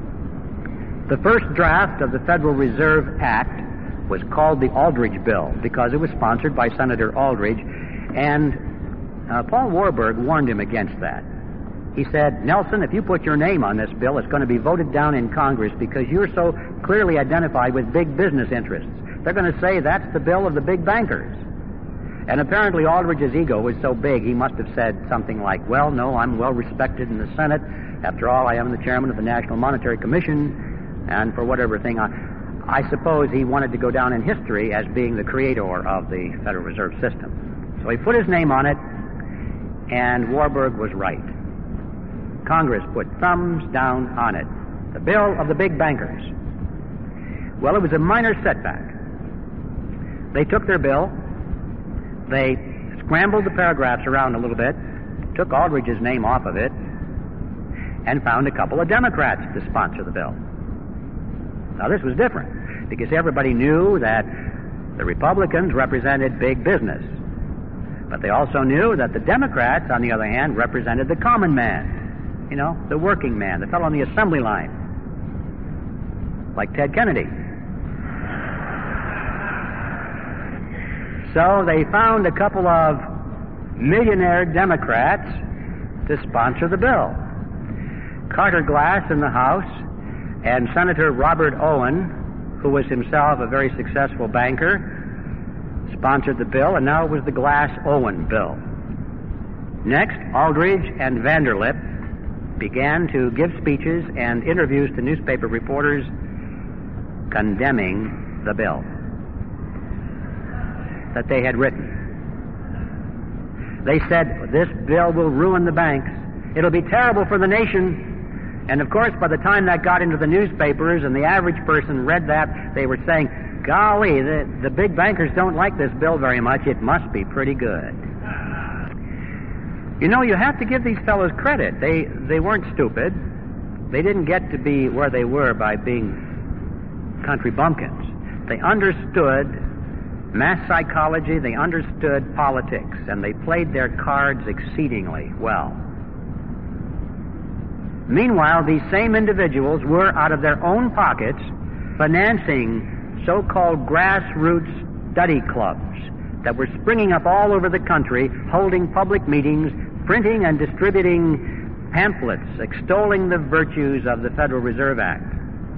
The first draft of the Federal Reserve Act was called the Aldrich Bill because it was sponsored by Senator Aldrich, and Paul Warburg warned him against that. He said, Nelson, if you put your name on this bill, it's going to be voted down in Congress because you're so clearly identified with big business interests. They're going to say that's the bill of the big bankers. And apparently Aldrich's ego was so big, he must have said something like, well, no, I'm well respected in the Senate. After all, I am the chairman of the National Monetary Commission, and for whatever thing, I suppose he wanted to go down in history as being the creator of the Federal Reserve System. So he put his name on it, and Warburg was right. Congress put thumbs down on it. The bill of the big bankers. Well, it was a minor setback. They took their bill, they scrambled the paragraphs around a little bit, took Aldrich's name off of it, and found a couple of Democrats to sponsor the bill. Now, this was different, because everybody knew that the Republicans represented big business. But they also knew that the Democrats, on the other hand, represented the common man. You know, the working man, the fellow on the assembly line, like Ted Kennedy. So they found a couple of millionaire Democrats to sponsor the bill. Carter Glass in the House and Senator Robert Owen, who was himself a very successful banker, sponsored the bill, and now it was the Glass-Owen bill. Next, Aldrich and Vanderlip began to give speeches and interviews to newspaper reporters condemning the bill that they had written. They said, this bill will ruin the banks. It'll be terrible for the nation. And of course, by the time that got into the newspapers and the average person read that, they were saying, golly, the big bankers don't like this bill very much. It must be pretty good. You know, you have to give these fellows credit. They weren't stupid. They didn't get to be where they were by being country bumpkins. They understood mass psychology, they understood politics, and they played their cards exceedingly well. Meanwhile, these same individuals were, out of their own pockets, financing so-called grassroots study clubs that were springing up all over the country, holding public meetings, printing and distributing pamphlets extolling the virtues of the Federal Reserve Act.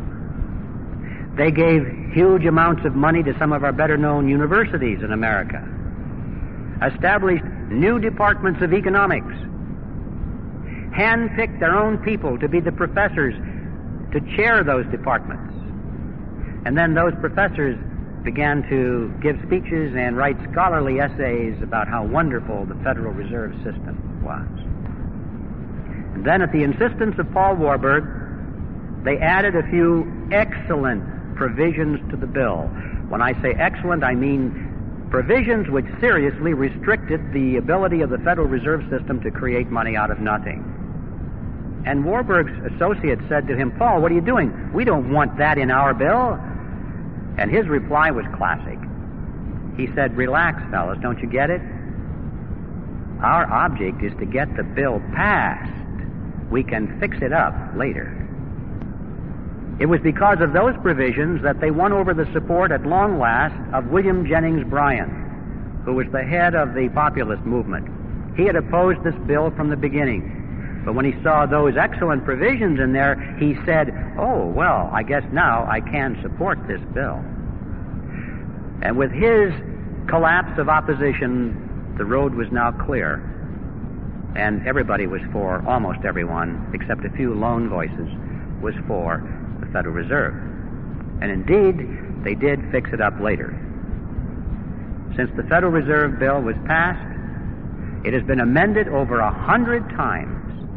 They gave huge amounts of money to some of our better-known universities in America, established new departments of economics, hand-picked their own people to be the professors to chair those departments. And then those professors began to give speeches and write scholarly essays about how wonderful the Federal Reserve System was. And then, at the insistence of Paul Warburg, they added a few excellent provisions to the bill. When I say excellent, I mean provisions which seriously restricted the ability of the Federal Reserve System to create money out of nothing. And Warburg's associates said to him, "Paul, what are you doing? We don't want that in our bill." And his reply was classic. He said, "Relax, fellas, don't you get it? Our object is to get the bill passed. We can fix it up later." It was because of those provisions that they won over the support at long last of William Jennings Bryan, who was the head of the populist movement. He had opposed this bill from the beginning. But when he saw those excellent provisions in there, he said, "Oh, well, I guess now I can support this bill." And with his collapse of opposition, the road was now clear. And everybody was for, almost everyone, except a few lone voices, was for the Federal Reserve. And indeed, they did fix it up later. Since the Federal Reserve Bill was passed, it has been amended over 100 times.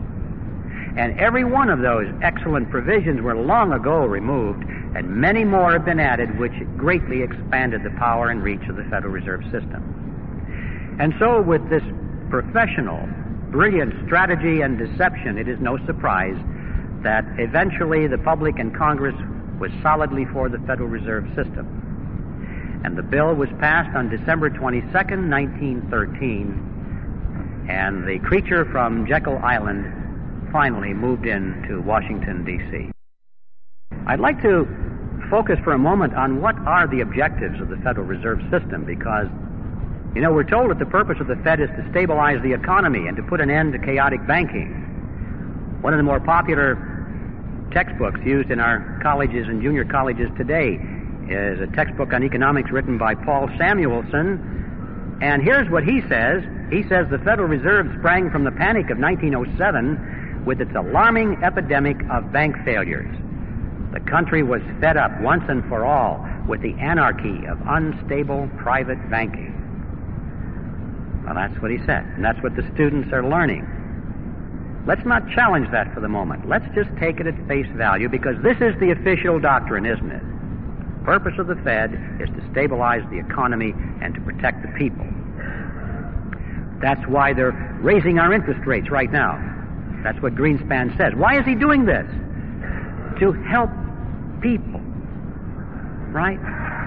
And every one of those excellent provisions were long ago removed, and many more have been added, which greatly expanded the power and reach of the Federal Reserve System. And so, with this professional, brilliant strategy and deception, it is no surprise that eventually the public and Congress was solidly for the Federal Reserve System. And the bill was passed on December 22nd, 1913, and the creature from Jekyll Island finally moved into Washington, D.C. I'd like to focus for a moment on what are the objectives of the Federal Reserve System, because, you know, we're told that the purpose of the Fed is to stabilize the economy and to put an end to chaotic banking. One of the more popular textbooks used in our colleges and junior colleges today is a textbook on economics written by Paul Samuelson. And here's what he says. He says the Federal Reserve sprang from the panic of 1907 with its alarming epidemic of bank failures. The country was fed up once and for all with the anarchy of unstable private banking. Well, that's what he said, and that's what the students are learning. Let's not challenge that for the moment. Let's just take it at face value, because this is the official doctrine, isn't it? The purpose of the Fed is to stabilize the economy and to protect the people. That's why they're raising our interest rates right now. That's what Greenspan says. Why is he doing this? To help people, right?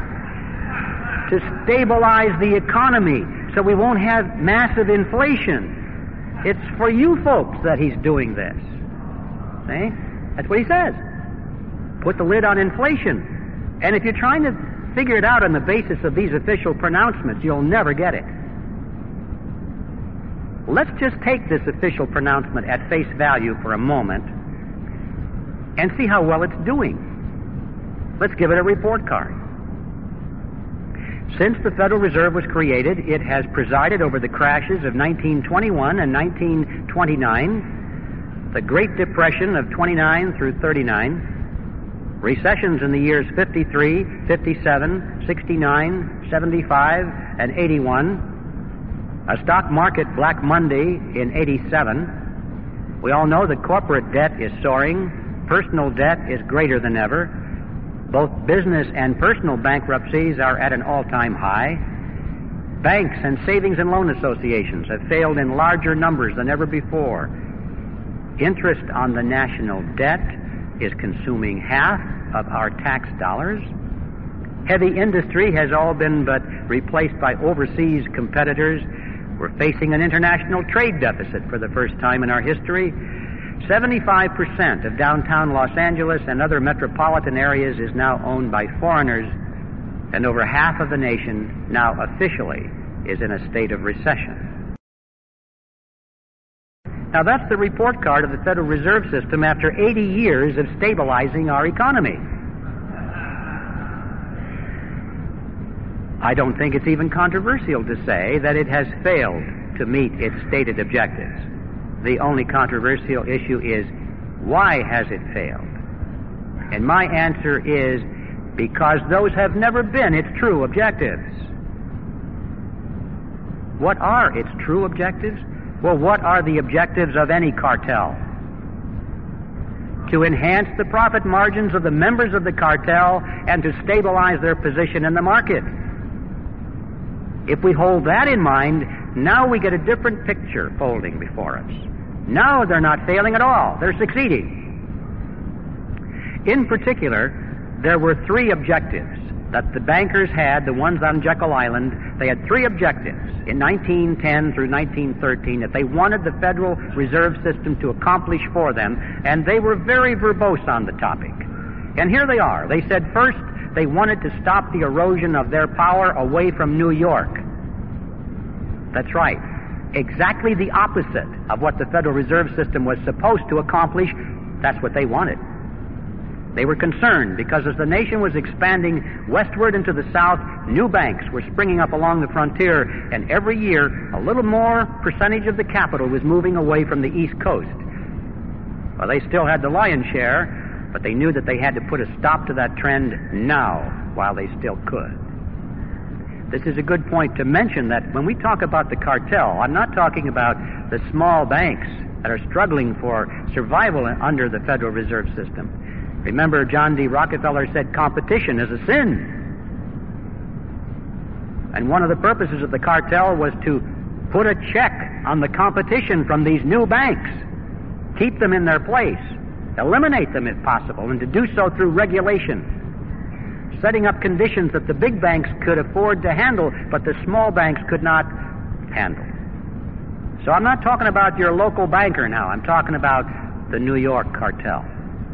To stabilize the economy so we won't have massive inflation. It's for you folks that he's doing this. See? That's what he says. Put the lid on inflation. And if you're trying to figure it out on the basis of these official pronouncements, you'll never get it. Let's just take this official pronouncement at face value for a moment and see how well it's doing. Let's give it a report card. Since the Federal Reserve was created, it has presided over the crashes of 1921 and 1929, the Great Depression of 29 through 39, recessions in the years 53, 57, 69, 75, and 81, a stock market Black Monday in 87. We all know that corporate debt is soaring, personal debt is greater than ever. Both business and personal bankruptcies are at an all-time high. Banks and savings and loan associations have failed in larger numbers than ever before. Interest on the national debt is consuming half of our tax dollars. Heavy industry has all been but replaced by overseas competitors. We're facing an international trade deficit for the first time in our history. 75% of downtown Los Angeles and other metropolitan areas is now owned by foreigners, and over half of the nation now officially is in a state of recession. Now that's the report card of the Federal Reserve System after 80 years of stabilizing our economy. I don't think it's even controversial to say that it has failed to meet its stated objectives. The only controversial issue is, why has it failed? And my answer is, because those have never been its true objectives. What are its true objectives? Well, what are the objectives of any cartel? To enhance the profit margins of the members of the cartel and to stabilize their position in the market. If we hold that in mind, now we get a different picture folding before us. Now they're not failing at all. They're succeeding. In particular, there were three objectives that the bankers had, the ones on Jekyll Island. They had three objectives in 1910 through 1913 that they wanted the Federal Reserve System to accomplish for them, and they were very verbose on the topic. And here they are. They said, first, they wanted to stop the erosion of their power away from New York. That's right. Exactly the opposite of what the Federal Reserve System was supposed to accomplish. That's what they wanted. They were concerned because as the nation was expanding westward into the south, new banks were springing up along the frontier, and every year a little more percentage of the capital was moving away from the East Coast. Well, they still had the lion's share, but they knew that they had to put a stop to that trend now while they still could. This is a good point to mention that when we talk about the cartel, I'm not talking about the small banks that are struggling for survival under the Federal Reserve System. Remember, John D. Rockefeller said competition is a sin. And one of the purposes of the cartel was to put a check on the competition from these new banks, keep them in their place, eliminate them if possible, and to do so through regulation, setting up conditions that the big banks could afford to handle, but the small banks could not handle. So I'm not talking about your local banker now. I'm talking about the New York cartel.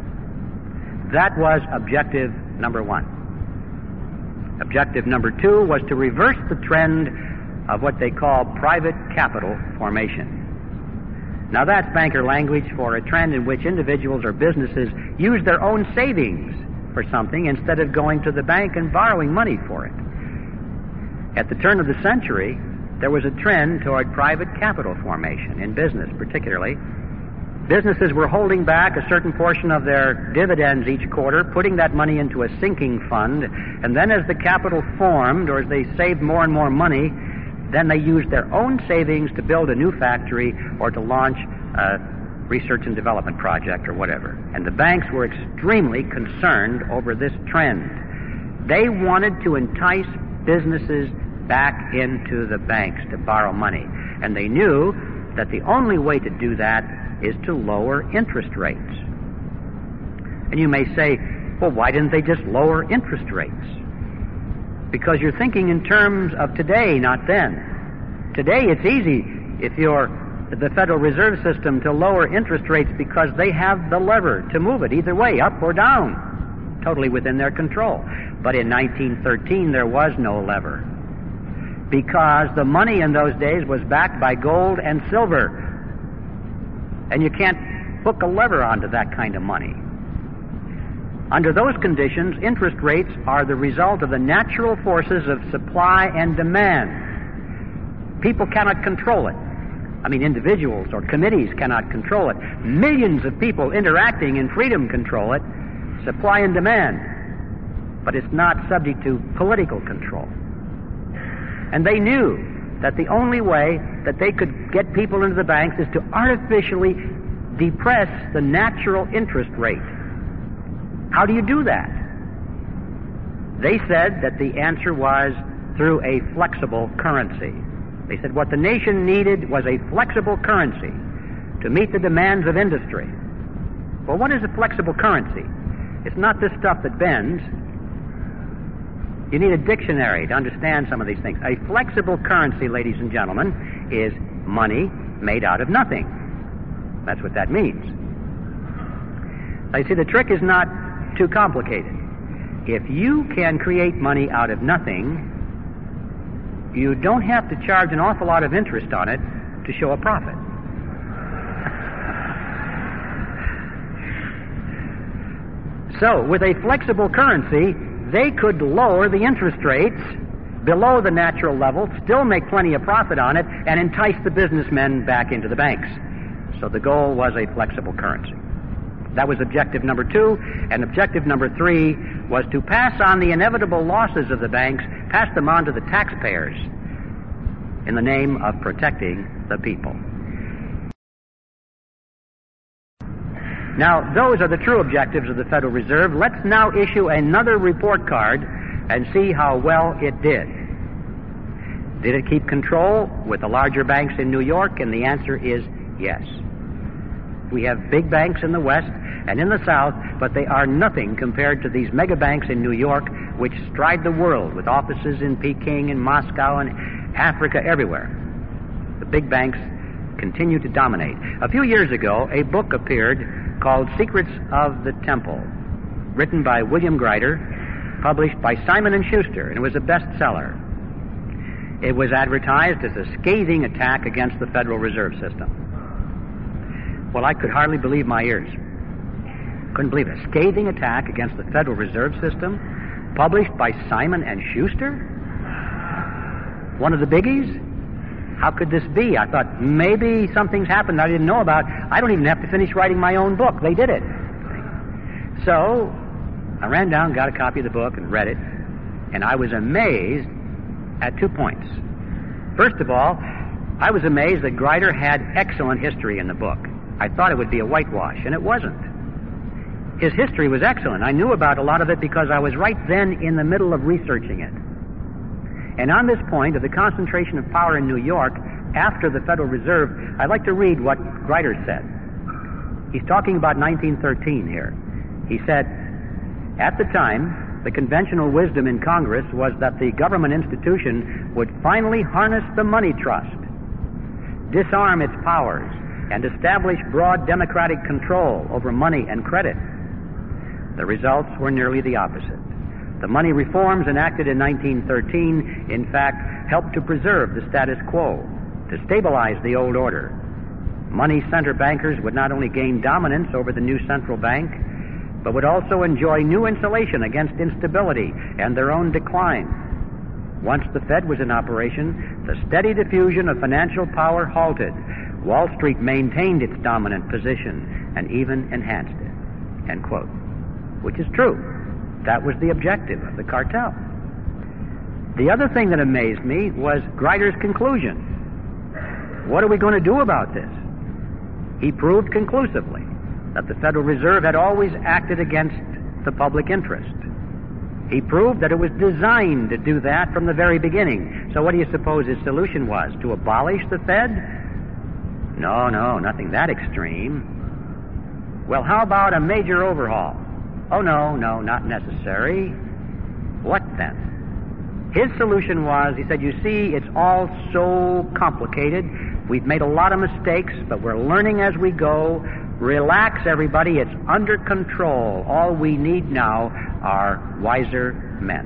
That was objective number one. Objective number two was to reverse the trend of what they call private capital formation. Now that's banker language for a trend in which individuals or businesses use their own savings for something instead of going to the bank and borrowing money for it. At the turn of the century, there was a trend toward private capital formation in business particularly. Businesses were holding back a certain portion of their dividends each quarter, putting that money into a sinking fund, and then as the capital formed, or as they saved more and more money, then they used their own savings to build a new factory or to launch a research and development project or whatever. And the banks were extremely concerned over this trend. They wanted to entice businesses back into the banks to borrow money. And they knew that the only way to do that is to lower interest rates. And you may say, well, why didn't they just lower interest rates? Because you're thinking in terms of today, not then. Today it's easy if you're the Federal Reserve System to lower interest rates because they have the lever to move it either way, up or down, totally within their control. But in 1913 there was no lever because the money in those days was backed by gold and silver. And you can't hook a lever onto that kind of money. Under those conditions, interest rates are the result of the natural forces of supply and demand. People cannot control it. I mean, individuals or committees cannot control it. Millions of people interacting in freedom control it, supply and demand. But it's not subject to political control. And they knew that the only way that they could get people into the banks is to artificially depress the natural interest rate. How do you do that? They said that the answer was through a flexible currency. They said what the nation needed was a flexible currency to meet the demands of industry. Well, what is a flexible currency? It's not this stuff that bends. You need a dictionary to understand some of these things. A flexible currency, ladies and gentlemen, is money made out of nothing. That's what that means. Now, you see, the trick is not too complicated. If you can create money out of nothing, you don't have to charge an awful lot of interest on it to show a profit. So, with a flexible currency, they could lower the interest rates below the natural level, still make plenty of profit on it, and entice the businessmen back into the banks. So the goal was a flexible currency. That was objective number 2, and objective number 3 was to pass on the inevitable losses of the banks, pass them on to the taxpayers in the name of protecting the people. Now, those are the true objectives of the Federal Reserve. Let's now issue another report card and see how well it did. Did it keep control with the larger banks in New York? And the answer is yes. We have big banks in the West and in the South, but they are nothing compared to these mega banks in New York, which stride the world with offices in Peking and Moscow and Africa, everywhere. The big banks continue to dominate. A few years ago, a book appeared called Secrets of the Temple, written by William Grider, published by Simon & Schuster, and it was a bestseller. It was advertised as a scathing attack against the Federal Reserve System. Well, I could hardly believe my ears. Couldn't believe it. A scathing attack against the Federal Reserve System, published by Simon & Schuster? One of the biggies? How could this be? I thought maybe something's happened I didn't know about. I don't even have to finish writing my own book. They did it. So I ran down, got a copy of the book, and read it, and I was amazed at 2 points. First of all, I was amazed that Grider had excellent history in the book. I thought it would be a whitewash, and it wasn't. His history was excellent. I knew about a lot of it because I was right then in the middle of researching it. And on this point of the concentration of power in New York after the Federal Reserve, I'd like to read what Grider said. He's talking about 1913 here. He said, "At the time, the conventional wisdom in Congress was that the government institution would finally harness the money trust, disarm its powers, and establish broad democratic control over money and credit. The results were nearly the opposite. The money reforms enacted in 1913, in fact, helped to preserve the status quo, to stabilize the old order. Money center bankers would not only gain dominance over the new central bank, but would also enjoy new insulation against instability and their own decline. Once the Fed was in operation, the steady diffusion of financial power halted. Wall Street maintained its dominant position and even enhanced it." End quote. Which is true. That was the objective of the cartel. The other thing that amazed me was Grider's conclusion. What are we going to do about this? He proved conclusively that the Federal Reserve had always acted against the public interest. He proved that it was designed to do that from the very beginning. So what do you suppose his solution was? To abolish the Fed? No, nothing that extreme. Well, how about a major overhaul? Oh, no, not necessary. What then? His solution was, he said, you see, it's all so complicated. We've made a lot of mistakes, but we're learning as we go. Relax, everybody. It's under control. All we need now are wiser men.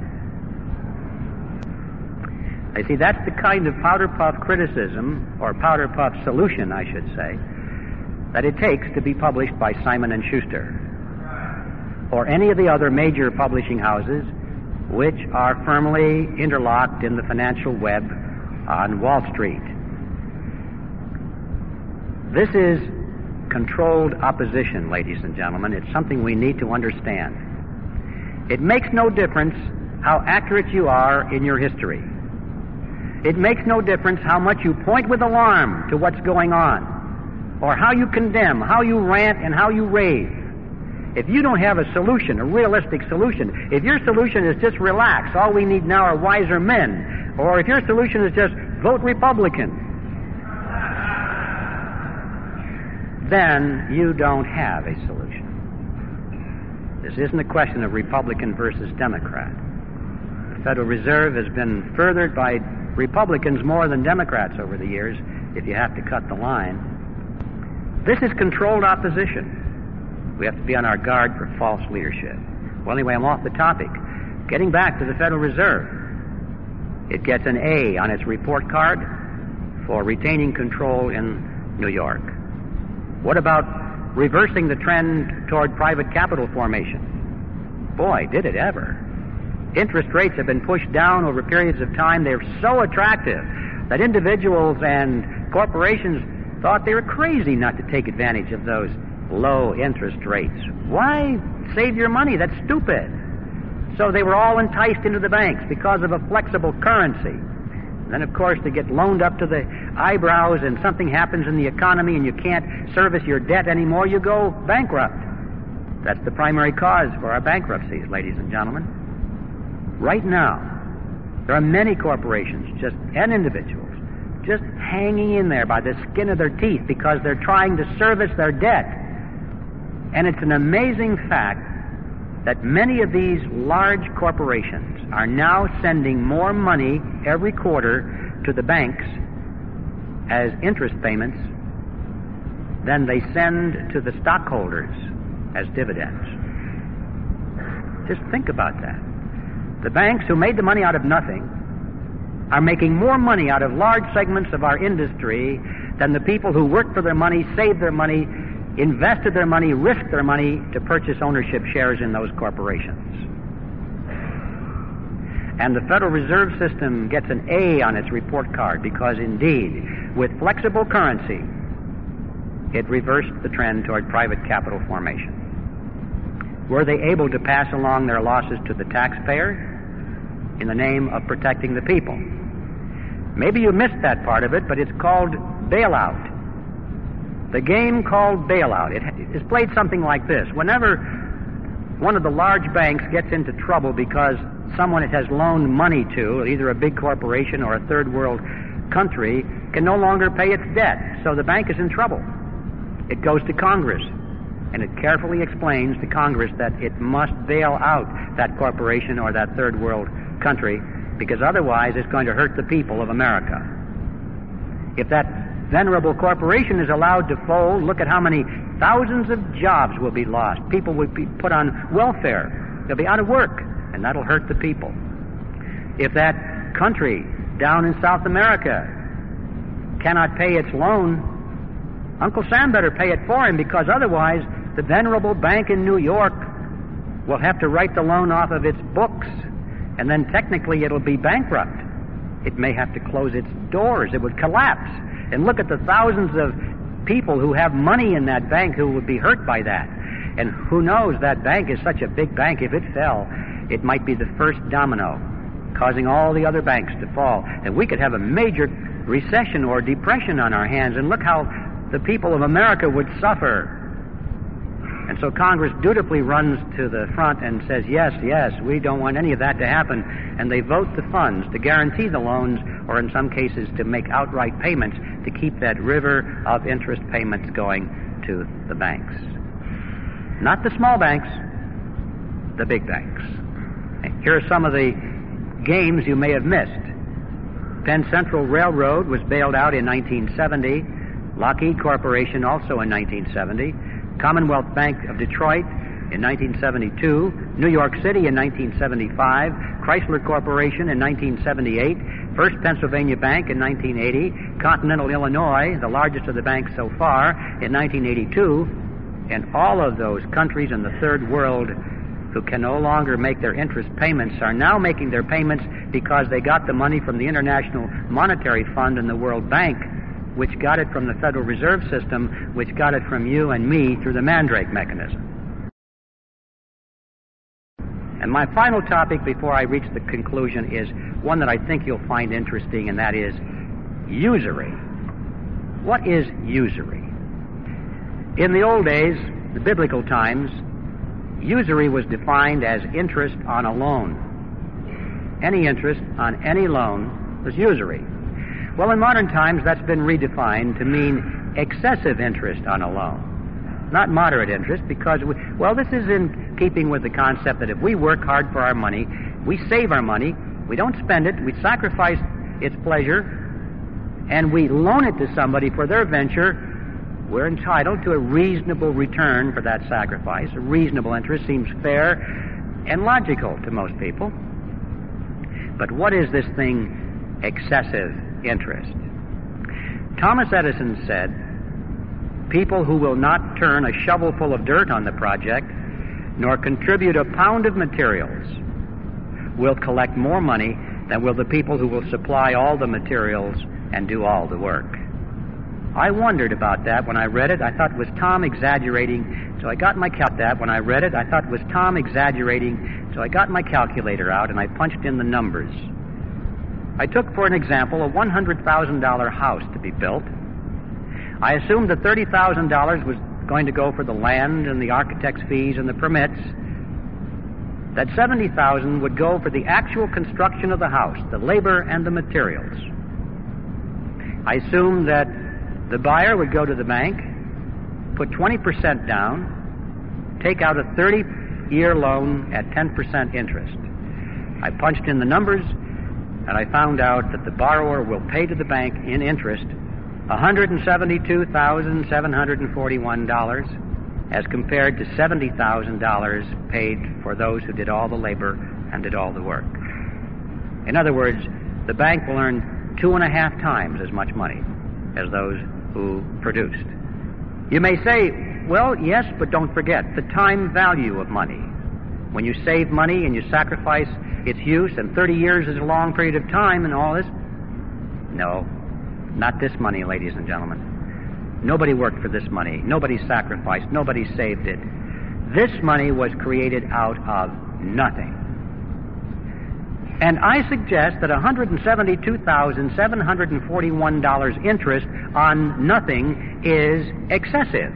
You see, that's the kind of powder puff criticism, or powder puff solution, I should say, that it takes to be published by Simon & Schuster, or any of the other major publishing houses which are firmly interlocked in the financial web on Wall Street. This is controlled opposition, ladies and gentlemen. It's something we need to understand. It makes no difference how accurate you are in your history. It makes no difference how much you point with alarm to what's going on, or how you condemn, how you rant, and how you rave. If you don't have a solution, a realistic solution, if your solution is just relax, all we need now are wiser men, or if your solution is just vote Republican, then you don't have a solution. This isn't a question of Republican versus Democrat. The Federal Reserve has been furthered by Republicans more than Democrats over the years, if you have to cut the line. This is controlled opposition. We have to be on our guard for false leadership. Well, anyway, I'm off the topic. Getting back to the Federal Reserve, it gets an A on its report card for retaining control in New York. What about reversing the trend toward private capital formation? Boy, did it ever. Interest rates have been pushed down over periods of time. They're so attractive that individuals and corporations thought they were crazy not to take advantage of those low interest rates. Why save your money? That's stupid. So they were all enticed into the banks because of a flexible currency. Then, of course, they get loaned up to the eyebrows and something happens in the economy and you can't service your debt anymore, you go bankrupt. That's the primary cause for our bankruptcies, ladies and gentlemen. Right now, there are many corporations and individuals just hanging in there by the skin of their teeth because they're trying to service their debt. And it's an amazing fact that many of these large corporations are now sending more money every quarter to the banks as interest payments than they send to the stockholders as dividends. Just think about that. The banks, who made the money out of nothing, are making more money out of large segments of our industry than the people who worked for their money, saved their money, invested their money, risked their money to purchase ownership shares in those corporations. And the Federal Reserve System gets an A on its report card because, indeed, with flexible currency, it reversed the trend toward private capital formation. Were they able to pass along their losses to the taxpayer in the name of protecting the people? Maybe you missed that part of it, but it's called bailout. The game called bailout. It is played something like this. Whenever one of the large banks gets into trouble because someone it has loaned money to, either a big corporation or a third world country, can no longer pay its debt, so the bank is in trouble. It goes to Congress, and it carefully explains to Congress that it must bail out that corporation or that third world country, because otherwise it's going to hurt the people of America. If that venerable corporation is allowed to fold, look at how many thousands of jobs will be lost. People will be put on welfare. They'll be out of work, and that'll hurt the people. If that country down in South America cannot pay its loan, Uncle Sam better pay it for him, because otherwise the venerable bank in New York will have to write the loan off of its books, and then technically it'll be bankrupt. It may have to close its doors. It would collapse. And look at the thousands of people who have money in that bank who would be hurt by that. And who knows, that bank is such a big bank, if it fell, it might be the first domino, causing all the other banks to fall. And we could have a major recession or depression on our hands, and look how the people of America would suffer. And so Congress dutifully runs to the front and says, yes, we don't want any of that to happen. And they vote the funds to guarantee the loans, or in some cases to make outright payments to keep that river of interest payments going to the banks. Not the small banks, the big banks. Here are some of the games you may have missed. Penn Central Railroad was bailed out in 1970. Lockheed Corporation also in 1970. Commonwealth Bank of Detroit in 1972, New York City in 1975, Chrysler Corporation in 1978, First Pennsylvania Bank in 1980, Continental Illinois, the largest of the banks so far, in 1982, and all of those countries in the third world who can no longer make their interest payments are now making their payments because they got the money from the International Monetary Fund and the World Bank, which got it from the Federal Reserve System, which got it from you and me through the Mandrake mechanism. And my final topic before I reach the conclusion is one that I think you'll find interesting, and that is usury. What is usury? In the old days, the biblical times, usury was defined as interest on a loan. Any interest on any loan was usury. Well, in modern times, that's been redefined to mean excessive interest on a loan, not moderate interest, because, this is in keeping with the concept that if we work hard for our money, we save our money, we don't spend it, we sacrifice its pleasure, and we loan it to somebody for their venture, we're entitled to a reasonable return for that sacrifice. A reasonable interest seems fair and logical to most people. But what is this thing, excessive interest? Thomas Edison said, people who will not turn a shovelful of dirt on the project, nor contribute a pound of materials, will collect more money than will the people who will supply all the materials and do all the work. I wondered about that when I read it. I thought, was Tom exaggerating? So I got my when I read it, I thought, was Tom exaggerating? So I got my calculator out and I punched in the numbers. I took, for an example, a $100,000 house to be built. I assumed that $30,000 was going to go for the land and the architect's fees and the permits, that $70,000 would go for the actual construction of the house, the labor and the materials. I assumed that the buyer would go to the bank, put 20% down, take out a 30-year loan at 10% interest. I punched in the numbers, and I found out that the borrower will pay to the bank in interest $172,741 as compared to $70,000 paid for those who did all the labor and did all the work. In other words, the bank will earn 2.5 times as much money as those who produced. You may say, well, yes, but don't forget the time value of money. When you save money and you sacrifice its use, and 30 years is a long period of time and all this. No, not this money, ladies and gentlemen. Nobody worked for this money. Nobody sacrificed. Nobody saved it. This money was created out of nothing. And I suggest that $172,741 interest on nothing is excessive.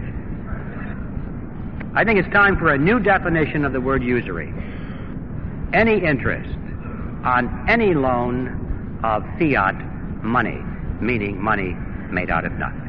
I think it's time for a new definition of the word usury. Any interest on any loan of fiat money, meaning money made out of nothing.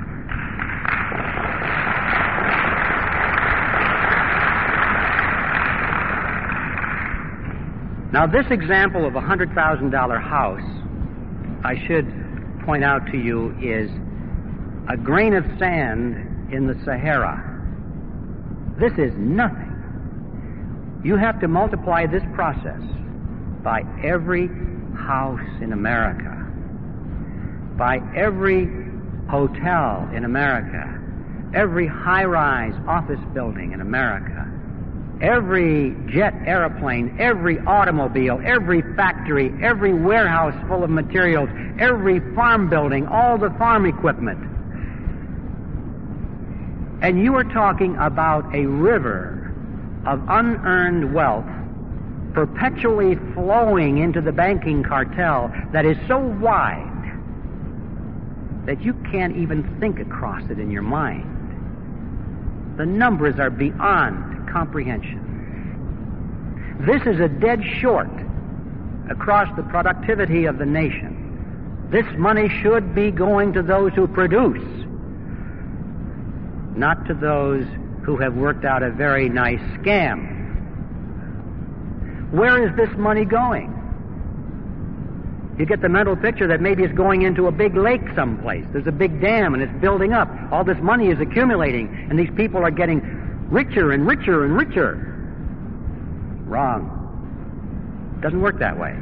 Now, this example of a $100,000 house, I should point out to you, is a grain of sand in the Sahara. This is nothing. You have to multiply this process by every house in America, by every hotel in America, every high-rise office building in America, every jet airplane, every automobile, every factory, every warehouse full of materials, every farm building, all the farm equipment. And you are talking about a river of unearned wealth perpetually flowing into the banking cartel that is so wide that you can't even think across it in your mind. The numbers are beyond comprehension. This is a dead short across the productivity of the nation. This money should be going to those who produce, not to those who have worked out a very nice scam. Where is this money going? You get the mental picture that maybe it's going into a big lake someplace. There's a big dam and it's building up. All this money is accumulating and these people are getting richer and richer and richer. Wrong. It doesn't work that way.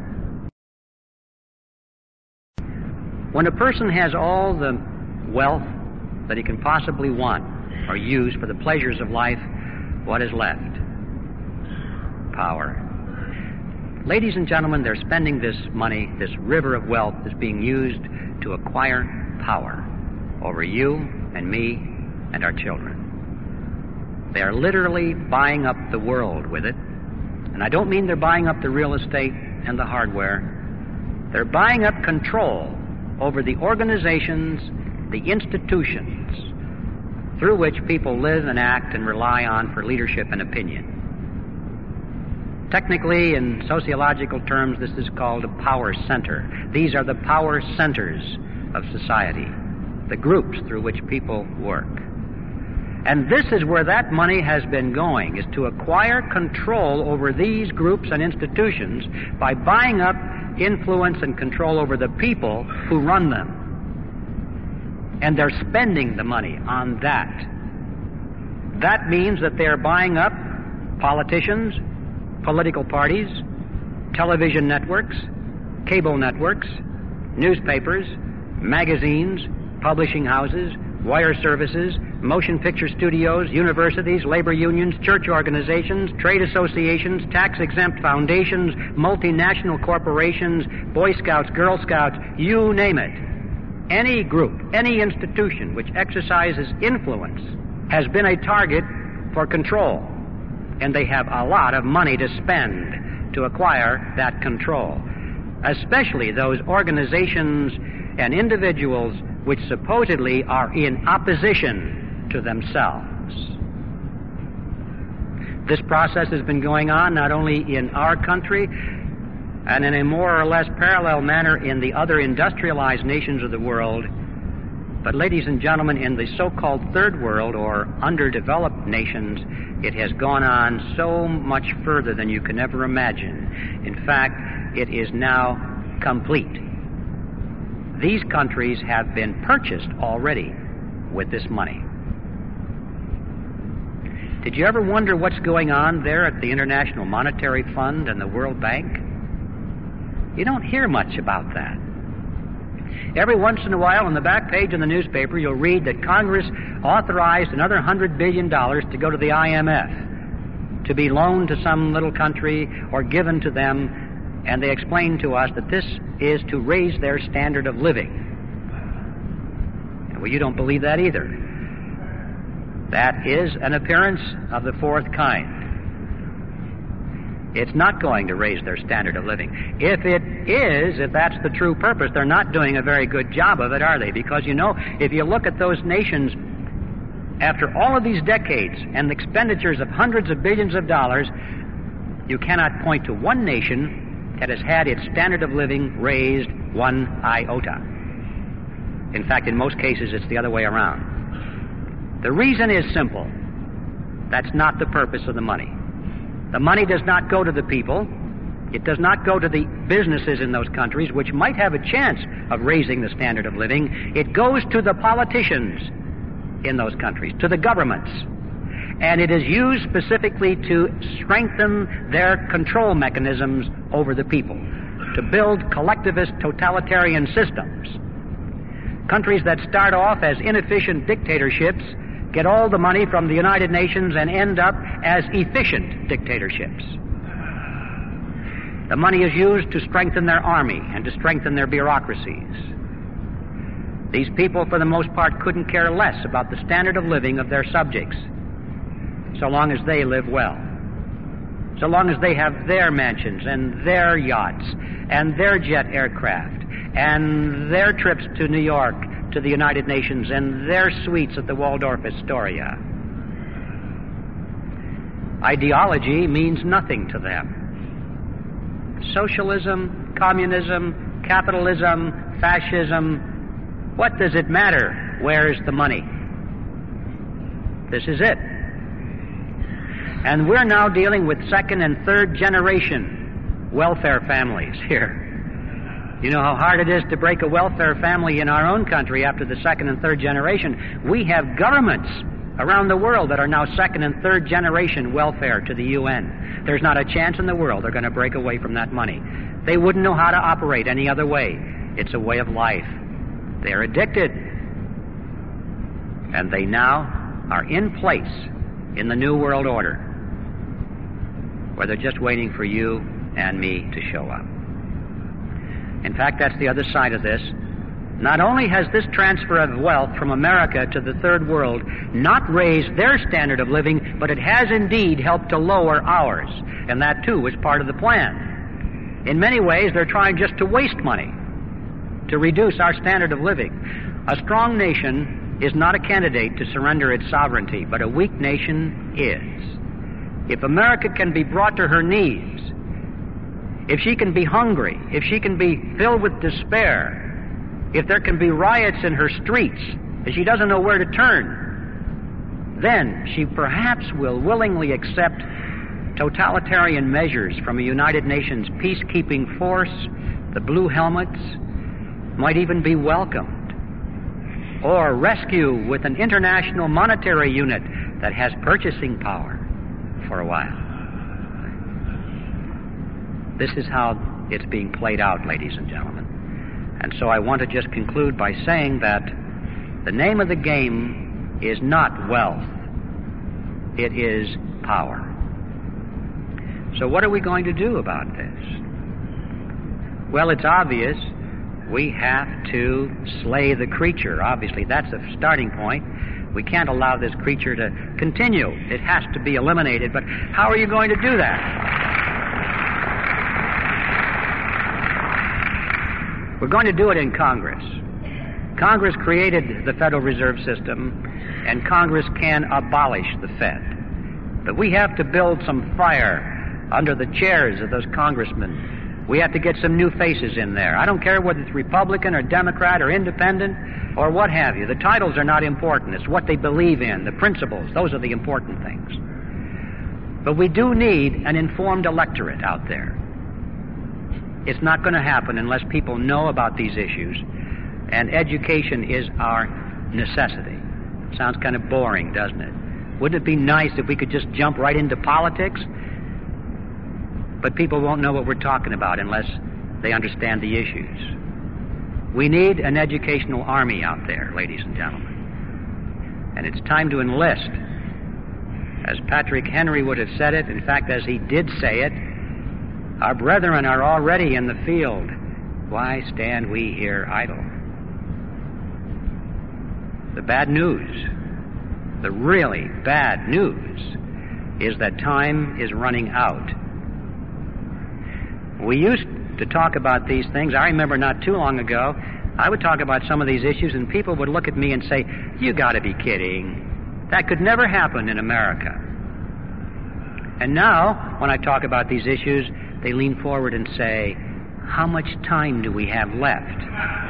When a person has all the wealth that he can possibly want or use for the pleasures of life, what is left? Power. Ladies and gentlemen, they're spending this money, this river of wealth is being used to acquire power over you and me and our children. They are literally buying up the world with it. And I don't mean they're buying up the real estate and the hardware. They're buying up control over the organizations, the institutions through which people live and act and rely on for leadership and opinion. Technically, in sociological terms, this is called a power center. These are the power centers of society, the groups through which people work. And this is where that money has been going, is to acquire control over these groups and institutions by buying up influence and control over the people who run them. And they're spending the money on that. That means that they're buying up politicians, political parties, television networks, cable networks, newspapers, magazines, publishing houses, wire services, motion picture studios, universities, labor unions, church organizations, trade associations, tax-exempt foundations, multinational corporations, Boy Scouts, Girl Scouts, you name it. Any group, any institution which exercises influence has been a target for control, and they have a lot of money to spend to acquire that control, especially those organizations and individuals which supposedly are in opposition to themselves. This process has been going on not only in our country and in a more or less parallel manner in the other industrialized nations of the world, but ladies and gentlemen, in the so-called third world or underdeveloped nations, it has gone on so much further than you can ever imagine. In fact, it is now complete. These countries have been purchased already with this money. Did you ever wonder what's going on there at the International Monetary Fund and the World Bank? You don't hear much about that. Every once in a while, on the back page in the newspaper, you'll read that Congress authorized another $100 billion to go to the IMF, to be loaned to some little country or given to them, and they explain to us that this is to raise their standard of living. Well, you don't believe that either. That is an appearance of the fourth kind. It's not going to raise their standard of living. If it is, if that's the true purpose, they're not doing a very good job of it, are they? Because, you know, if you look at those nations, after all of these decades and expenditures of hundreds of billions of dollars, you cannot point to one nation that has had its standard of living raised one iota. In fact, in most cases, it's the other way around. The reason is simple. That's not the purpose of the money. The money does not go to the people. It does not go to the businesses in those countries, which might have a chance of raising the standard of living. It goes to the politicians in those countries, to the governments. And it is used specifically to strengthen their control mechanisms over the people, to build collectivist totalitarian systems. Countries that start off as inefficient dictatorships get all the money from the United Nations and end up as efficient dictatorships. The money is used to strengthen their army and to strengthen their bureaucracies. These people, for the most part, couldn't care less about the standard of living of their subjects, so long as they live well, so long as they have their mansions and their yachts and their jet aircraft and their trips to New York, to the United Nations, and their suites at the Waldorf Astoria. Ideology means nothing to them. Socialism, communism, capitalism, fascism, what does it matter? Where's the money? This is it. And we're now dealing with second and third generation welfare families here. You know how hard it is to break a welfare family in our own country after the second and third generation. We have governments around the world that are now second and third generation welfare to the UN. There's not a chance in the world they're going to break away from that money. They wouldn't know how to operate any other way. It's a way of life. They're addicted. And they now are in place in the New World Order, where they're just waiting for you and me to show up. In fact, that's the other side of this. Not only has this transfer of wealth from America to the third world not raised their standard of living, but it has indeed helped to lower ours. And that, too, was part of the plan. In many ways, they're trying just to waste money, to reduce our standard of living. A strong nation is not a candidate to surrender its sovereignty, but a weak nation is. If America can be brought to her knees, if she can be hungry, if she can be filled with despair, if there can be riots in her streets, if she doesn't know where to turn, then she perhaps will willingly accept totalitarian measures from a United Nations peacekeeping force the blue helmets might even be welcomed. Or rescue with an international monetary unit that has purchasing power for a while. This is how it's being played out, ladies and gentlemen. And so I want to just conclude by saying that the name of the game is not wealth. It is power. So what are we going to do about this? Well, it's obvious. We have to slay the creature. Obviously, that's a starting point. We can't allow this creature to continue. It has to be eliminated. But how are you going to do that? We're going to do it in Congress. Congress created the Federal Reserve System, and Congress can abolish the Fed. But we have to build some fire under the chairs of those congressmen. We have to get some new faces in there. I don't care whether it's Republican or Democrat or Independent or what have you. The titles are not important. It's what they believe in, the principles. Those are the important things. But we do need an informed electorate out there. It's not going to happen unless people know about these issues, and education is our necessity. Sounds kind of boring, doesn't it? Wouldn't it be nice if we could just jump right into politics? But people won't know what we're talking about unless they understand the issues. We need an educational army out there, ladies and gentlemen. And it's time to enlist. As Patrick Henry would have said it, in fact, as he did say it, our brethren are already in the field. Why stand we here idle? The bad news, the really bad news, is that time is running out. We used to talk about these things. I remember not too long ago, I would talk about some of these issues, and people would look at me and say, "You got to be kidding. That could never happen in America." And now, when I talk about these issues, they lean forward and say, "How much time do we have left?"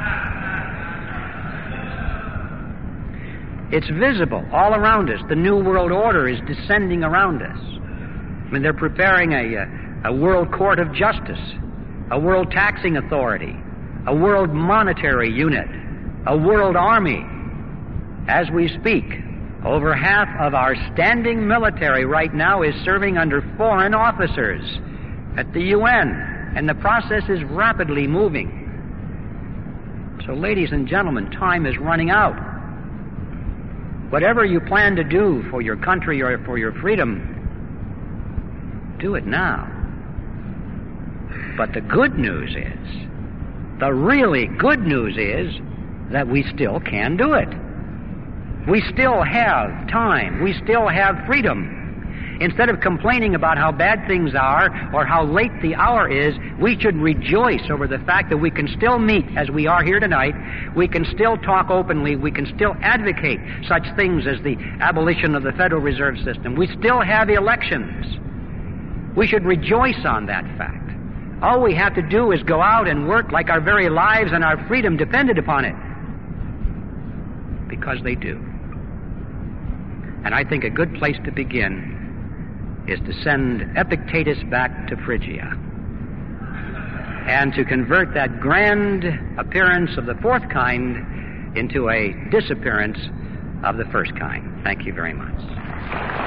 It's visible all around us. The New World Order is descending around us. I mean, they're preparing a world court of justice, a world taxing authority, a world monetary unit, a world army. As we speak, over half of our standing military right now is serving under foreign officers at the UN, and the process is rapidly moving. So, ladies and gentlemen, time is running out. Whatever you plan to do for your country or for your freedom, do it now. But the good news is, the really good news is, that we still can do it. We still have time. We still have freedom. Instead of complaining about how bad things are or how late the hour is, we should rejoice over the fact that we can still meet as we are here tonight. We can still talk openly. We can still advocate such things as the abolition of the Federal Reserve System. We still have elections. We should rejoice on that fact. All we have to do is go out and work like our very lives and our freedom depended upon it. Because they do. And I think a good place to begin is to send Epictetus back to Phrygia and to convert that grand appearance of the fourth kind into a disappearance of the first kind. Thank you very much.